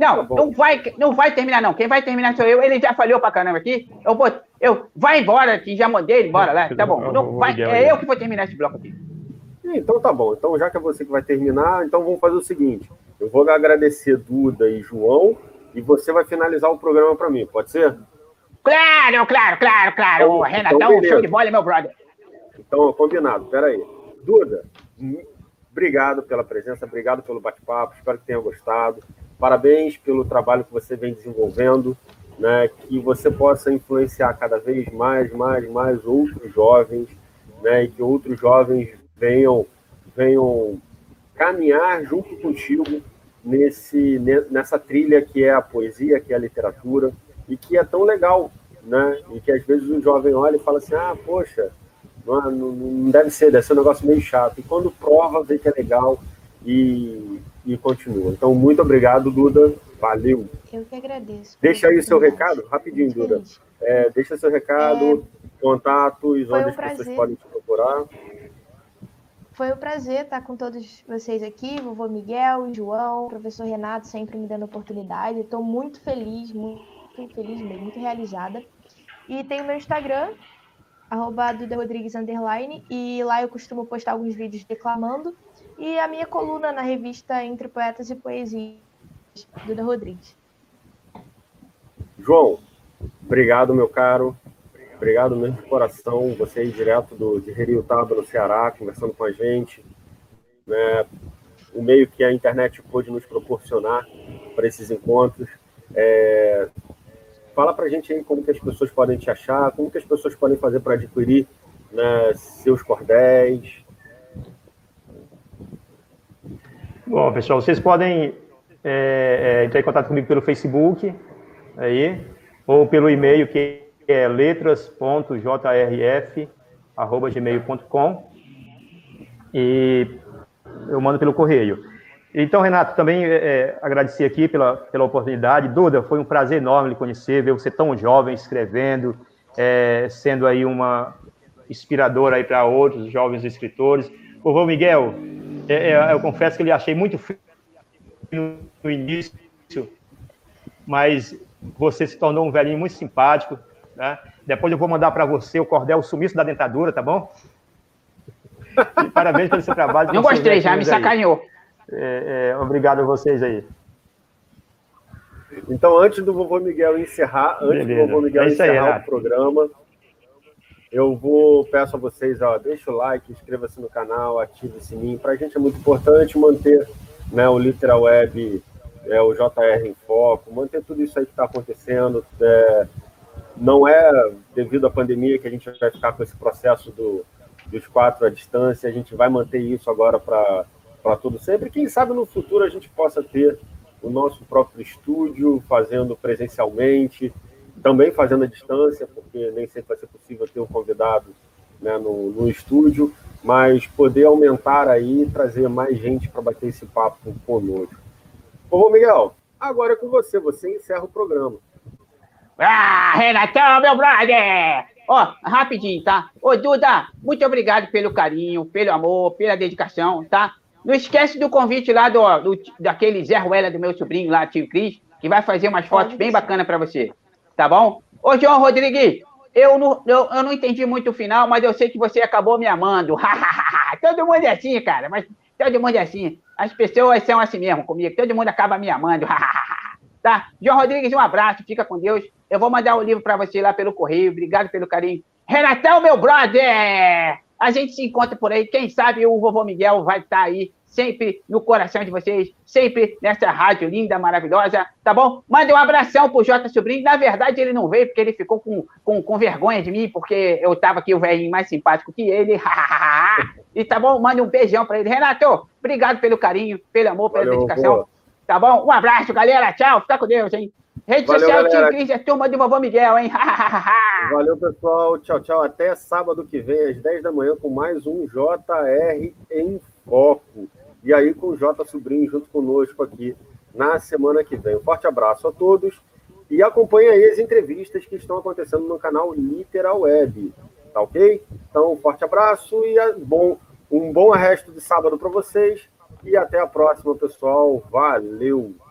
Não vai terminar não, quem vai terminar sou eu, ele já falhou pra caramba aqui, vai embora, que já mandei ele embora lá, tá bom, eu que vou terminar esse bloco aqui. Então tá bom, então já que é você que vai terminar, então vamos fazer o seguinte, eu vou agradecer Duda e João, e você vai finalizar o programa pra mim, pode ser? Claro, então, Renatão, show de bola, meu brother. Então, combinado, peraí. Duda, obrigado pela presença, obrigado pelo bate-papo, espero que tenha gostado. Parabéns pelo trabalho que você vem desenvolvendo, né? Que você possa influenciar cada vez mais outros jovens, né? E que outros jovens venham caminhar junto contigo nessa trilha que é a poesia, que é a literatura, e que é tão legal, né? E que às vezes o jovem olha e fala assim, poxa, não deve ser um negócio meio chato. E quando prova, vê que é legal e continua. Então, muito obrigado, Duda. Valeu. Eu que agradeço. Deixa aí seu recado, rapidinho, Duda. Deixa seu recado, contatos, onde as pessoas podem te procurar. Foi um prazer estar com todos vocês aqui, vovô Miguel, João, professor Renato, sempre me dando oportunidade. Estou muito feliz mesmo, muito realizada. E tem o meu Instagram, @dudarodrigues_, e lá eu costumo postar alguns vídeos declamando, e a minha coluna na revista Entre Poetas e Poesias, Duda Rodrigues. João, obrigado, meu caro. Obrigado mesmo de coração, você aí direto de Heriutaba, no Ceará, conversando com a gente, né? O meio que a internet pôde nos proporcionar para esses encontros. Fala pra gente aí como que as pessoas podem te achar, como que as pessoas podem fazer para adquirir, né, seus cordéis. Bom, pessoal, vocês podem entrar em contato comigo pelo Facebook, aí, ou pelo e-mail que é letras.jrf@gmail.com, e eu mando pelo correio. Então, Renato, também agradecer aqui pela oportunidade. Duda, foi um prazer enorme lhe conhecer, ver você tão jovem, escrevendo, sendo aí uma inspiradora aí para outros jovens escritores. Vovô Miguel, Eu confesso que ele achei muito feio no início, mas você se tornou um velhinho muito simpático, né? Depois eu vou mandar para você o cordel Sumiço da Dentadura, tá bom? E parabéns pelo seu trabalho. Não gostei, já me sacaneou. Obrigado a vocês aí. Então, antes do Vovô Miguel encerrar, o programa, peço a vocês, deixa o like, inscreva-se no canal, ative o sininho. Para a gente é muito importante manter, né, o Literal Web, o JR em Foco, manter tudo isso aí que está acontecendo. Não é devido à pandemia que a gente vai ficar com esse processo dos 4 à distância, a gente vai manter isso agora para todo sempre. Quem sabe no futuro a gente possa ter o nosso próprio estúdio, fazendo presencialmente, também fazendo à distância, porque nem sempre vai ser possível ter um convidado, né, no estúdio, mas poder aumentar aí e trazer mais gente para bater esse papo conosco. Ô, Miguel, agora é com você encerra o programa. Renatão, meu brother! Rapidinho, tá? Ô, Duda, muito obrigado pelo carinho, pelo amor, pela dedicação, tá? Não esquece do convite lá daquele Zé Ruela do meu sobrinho lá, tio Cris, que vai fazer umas fotos bem bacanas para você, tá bom? Ô, João Rodrigues, eu não entendi muito o final, mas eu sei que você acabou me amando. Todo mundo é assim, cara, mas todo mundo é assim. As pessoas são assim mesmo comigo, todo mundo acaba me amando. Tá? João Rodrigues, um abraço, fica com Deus. Eu vou mandar o livro para você lá pelo correio. Obrigado pelo carinho. Renatão, meu brother! A gente se encontra por aí. Quem sabe o Vovô Miguel vai estar aí, sempre no coração de vocês, sempre nessa rádio linda, maravilhosa, tá bom? Manda um abração pro Jota Sobrinho. Na verdade, ele não veio porque ele ficou com vergonha de mim, porque eu tava aqui o velhinho mais simpático que ele. E tá bom? Manda um beijão para ele. Renato, obrigado pelo carinho, pelo amor, pela dedicação. Boa. Tá bom? Um abraço, galera. Tchau. Fica com Deus, hein? Rede social, Tio Cris, é turma do Vovô Miguel, hein? Valeu, pessoal. Tchau, tchau. Até sábado que vem, às 10 da manhã, com mais um JR em Foco. E aí com o Jota Sobrinho junto conosco aqui na semana que vem. Um forte abraço a todos e acompanhe aí as entrevistas que estão acontecendo no canal Literal Web. Tá ok? Então, um forte abraço e um bom resto de sábado para vocês. E até a próxima, pessoal. Valeu!